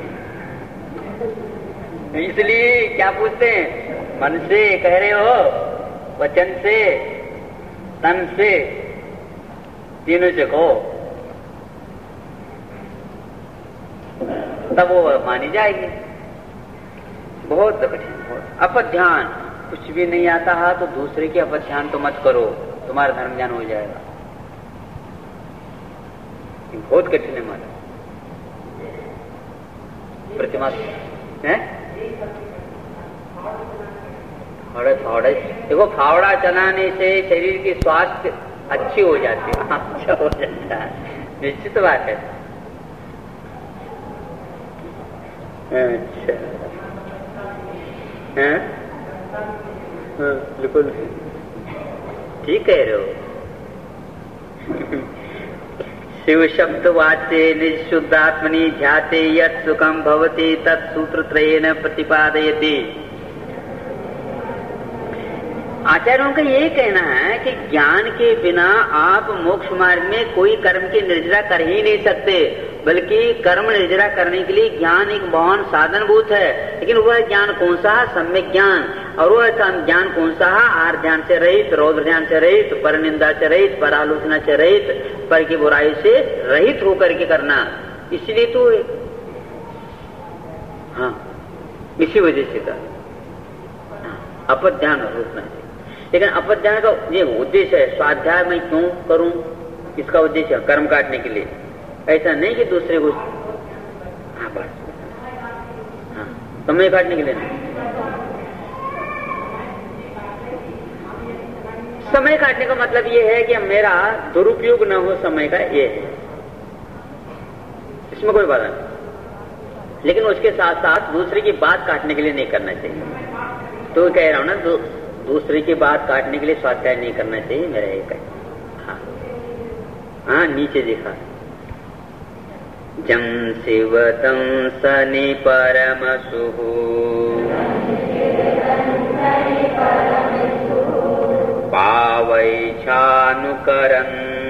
इसलिए क्या पूछते हैं, मन से कह रहे हो, वचन से, तन से, तीनों से कहो तब वो मानी जाएगी। बहुत कठिन, बहुत। अपध्यान कुछ भी नहीं आता है तो दूसरे के अपध्यान तो मत करो, तुम्हारा धर्म ज्ञान हो जाएगा। बहुत कठिन है माता प्रतिमा है। फावड़ा फावड़ा देखो, फावड़ा चलाने से शरीर की स्वास्थ्य अच्छी हो जाती है, अच्छा हो जाता है, निश्चित बात है। अच्छा है, बिल्कुल ठीक कह रहे हो। शिव शब्द वाच्ये निशुद्धात्मनि ध्याते यत् सुखम भवति तत् सूत्रत्रयेन प्रतिपादयति। आचार्यों का यही कहना है कि ज्ञान के बिना आप मोक्ष मार्ग में कोई कर्म की निर्जरा कर ही नहीं सकते, बल्कि कर्म निर्जरा करने के लिए ज्ञान एक महान साधनभूत है। लेकिन वह ज्ञान कौन सा है? सम्यक ज्ञान। और वह ज्ञान कौन सा है? आहार ध्यान से रहित, रौद्र ध्यान से रहित, पर निंदा से रहित, पर आलोचना से रहित, पर की बुराई से रहित होकर के करना। इसलिए तो हाँ, इसी वजह से का अपध्यान रोकना चाहिए। लेकिन अपध्यान का ये उद्देश्य है, स्वाध्याय मैं क्यों करूं, इसका उद्देश्य है कर्म काटने के लिए। ऐसा नहीं कि दूसरे को हाँ बस हाँ समय काटने के लिए नहीं। समय काटने का मतलब ये है कि मेरा दुरुपयोग न हो समय का, ये है, इसमें कोई बात नहीं। लेकिन उसके साथ साथ दूसरे की बात काटने के लिए नहीं करना चाहिए। तो कह रहा हूं ना, दू, दूसरे की बात काटने के लिए स्वाध्याय नहीं करना चाहिए, मेरा एक है। हाँ हाँ, नीचे देखा, जम शिव तम सनि परम सुहु पावै छानुकरन्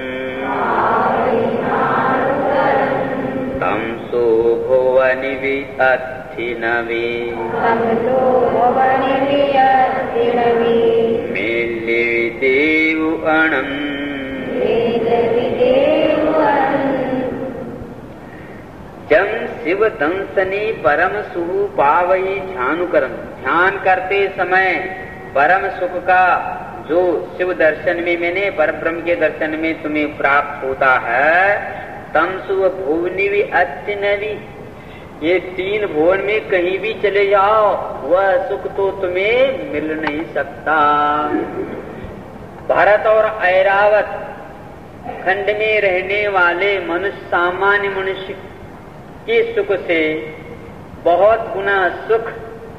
तम सो भुवनि विअत्थिनवि मेल्ले देव अणम्। जम शिव दंसनी परम सुख पावई छानुकरम। ध्यान करते समय परम सुख का जो शिव दर्शन में, मैंने पर ब्रह्म के दर्शन में तुम्हें प्राप्त होता है, तम सुव भुवनि भी अत्यनवी, ये तीन भुवन में कहीं भी चले जाओ वह सुख तो तुम्हें मिल नहीं सकता। भारत और ऐरावत खंड में रहने वाले मनुष्य, सामान्य मनुष्य के सुख से बहुत गुना सुख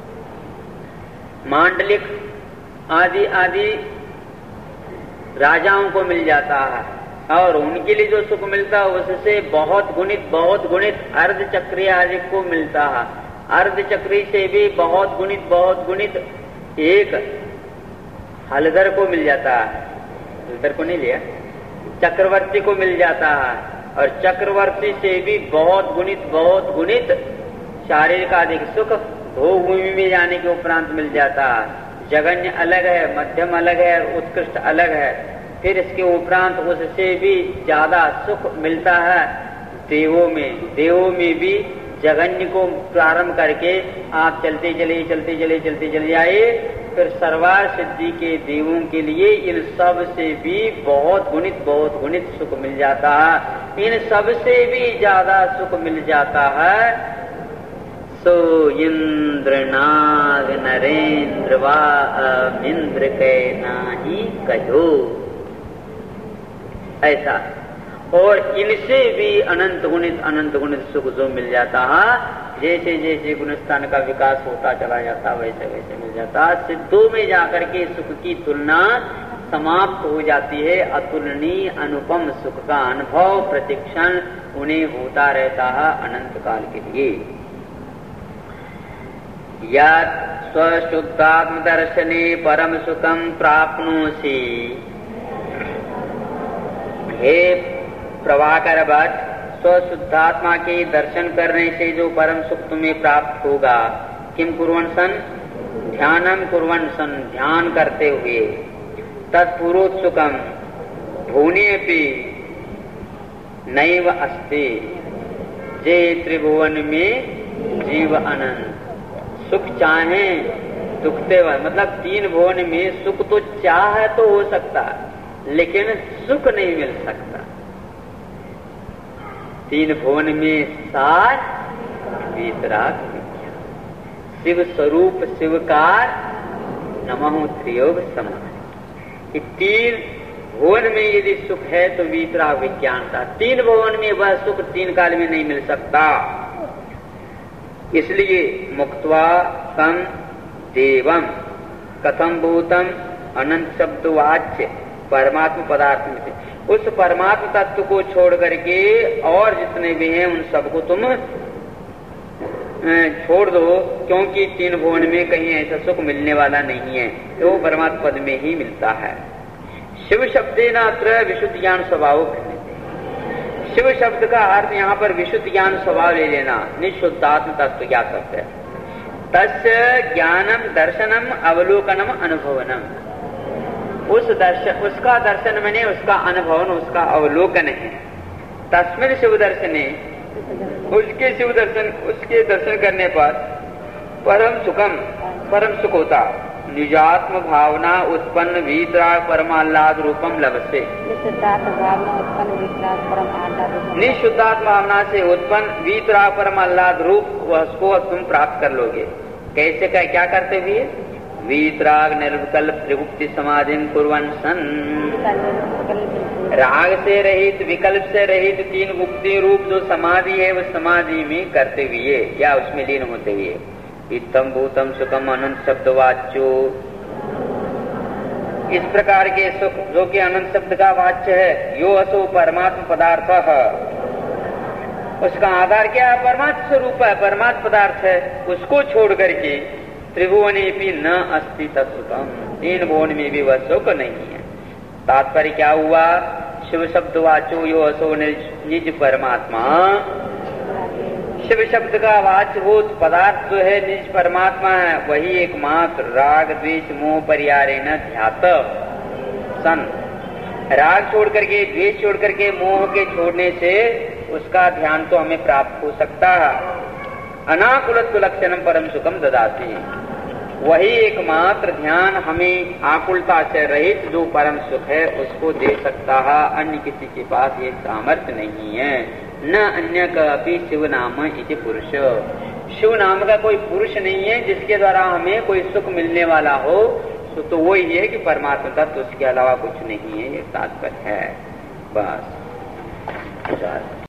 मांडलिक आदि आदि राजाओं को मिल जाता है, और उनके लिए जो सुख मिलता है उससे बहुत गुणित बहुत गुणित अर्ध चक्रीय आदि को मिलता है। अर्ध चक्री से भी बहुत गुणित बहुत गुणित एक हलधर को मिल जाता है। हलधर को नहीं लिया, चक्रवर्ती को मिल जाता है, और चक्रवर्ती से भी बहुत गुणित बहुत गुणित शारीरिक अधिक सुख भूभूमि में जाने के उपरांत मिल जाता है। जगन्य अलग है, मध्यम अलग है, और उत्कृष्ट अलग है। फिर इसके उपरांत उससे भी ज्यादा सुख मिलता है देवों में। देवों में भी जगन्य को प्रारंभ करके आप चलते चले चलते चले चलते चले जाए, फिर सर्वार सिद्धि के देवों के लिए इन सब से भी बहुत गुणित बहुत गुणित सुख मिल जाता है। इन सब से भी ज्यादा सुख मिल जाता है सो इंद्र नाग नरेंद्र वा इंद्र के नाही कहो, ऐसा। और इनसे भी अनंत गुणित अनंत गुणित सुख जो मिल जाता है, जैसे जैसे गुणस्थान का विकास होता चला जाता वैसे वैसे मिल जाता। सिद्धों में जाकर के सुख की तुलना समाप्त हो जाती है। अतुलनीय अनुपम सुख का अनुभव प्रतिक्षण उन्हें होता रहता है अनंत काल के लिए। या स्वशुद्धात्म दर्शने परम सुखम प्राप्नोसि। हे प्रभाकर भट्ट, स्वशुद्धात्मा के दर्शन करने से जो परम सुख तुम्हें प्राप्त होगा, किम कुर्वन् सन, ध्यानम कुर्वन् सन, ध्यान करते हुए, तत्पुरोत्सुकम भुवनेऽपि नैव अस्ति, जे त्रिभुवन में जीव अनंत। सुख चाहें दुखते हुए, मतलब तीन भुवन में सुख तो चाह तो हो सकता लेकिन सुख नहीं मिल सकता। तीन भुवन में सार वीतराग विज्ञान, शिव स्वरूप शिवकार नमः त्रियोग समाधि। तीन भुवन में यदि सुख है तो वीतराग विज्ञान था। तीन भुवन में वह सुख तीन काल में नहीं मिल सकता। इसलिए मुक्त्वा तम देवम कथम भूतम अनंत शब्द वाच्य परमात्मा पदार्थ में से, उस परमात्मा तत्व को छोड़ करके और जितने भी हैं उन सबको तुम छोड़ दो, क्योंकि तीन भुवन में कहीं ऐसा सुख मिलने वाला नहीं है, तो वो परमात्मा पद में ही मिलता है। शिव शब्दे न अत्र विशुद्ध ज्ञान स्वभाव, शिव शब्द का अर्थ यहाँ पर विशुद्ध ज्ञान स्वभाव ले लेना, निःशुद्धात्म तत्व ज्ञातव्य। तस्य ज्ञानम दर्शनम अवलोकनम अनुभवनम, उस दर्शन उसका दर्शन मैंने उसका अनुभवन उसका अवलोकन है। तस्मिन् शिव दर्शने, उसके शिव दर्शन उसके दर्शन करने पर परम सुखम परम सुख होता। निजात्म भावना उत्पन्न वीतराग परमाह्लाद रूपम लभसे, निःशुद्धात्म भावना से उत्पन्न वीतराग परमाह्लाद रूप उसको तुम प्राप्त कर लोगे। कैसे का क्या करते हुए? वीतराग निर्विकल्प त्रिगुप्ति समाधि कुर्वन् सन, राग से रहित विकल्प से रहित तीन गुप्ति रूप जो समाधि है वह समाधि में करते हुए या उसमें लीन होते हुए। इत्थम भूतम सुखम अनंत शब्द वाच्यो, इस प्रकार के सुख जो कि अनंत शब्द का वाच्य है, यो असो परमात्म पदार्थ, उसका आधार क्या है? परमात्म स्वरूप है, परमात्म पदार्थ है। उसको छोड़ करके त्रिभुवने भी न अस्ति तत्सुखम, तीन भुवन में भी वह सुख नहीं है। तात्पर्य क्या हुआ? शिव शब्द वाचो यो असो निज परमात्मा, शिव शब्द का वाच्यभूत पदार्थ जो है निज परमात्मा है, वही एकमात्र राग द्वेष मोह परिहारेण ध्यात सन, राग छोड़ करके द्वेष छोड़ करके मोह के छोड़ने से उसका ध्यान तो हमें प्राप्त हो सकता है। अनाकुलत्व लक्षणम परम सुखम ददाति, वही एकमात्र ध्यान हमें आकुलता से रहित जो परम सुख है उसको दे सकता है। अन्य किसी के पास ये सामर्थ्य नहीं है। न अन्य कभी शिव नाम इति पुरुष, शिव नाम का कोई पुरुष नहीं है जिसके द्वारा हमें कोई सुख मिलने वाला हो, तो, तो वो ही है कि परमात्मा तत्व, उसके अलावा कुछ नहीं है। ये तात्पर्य है बस।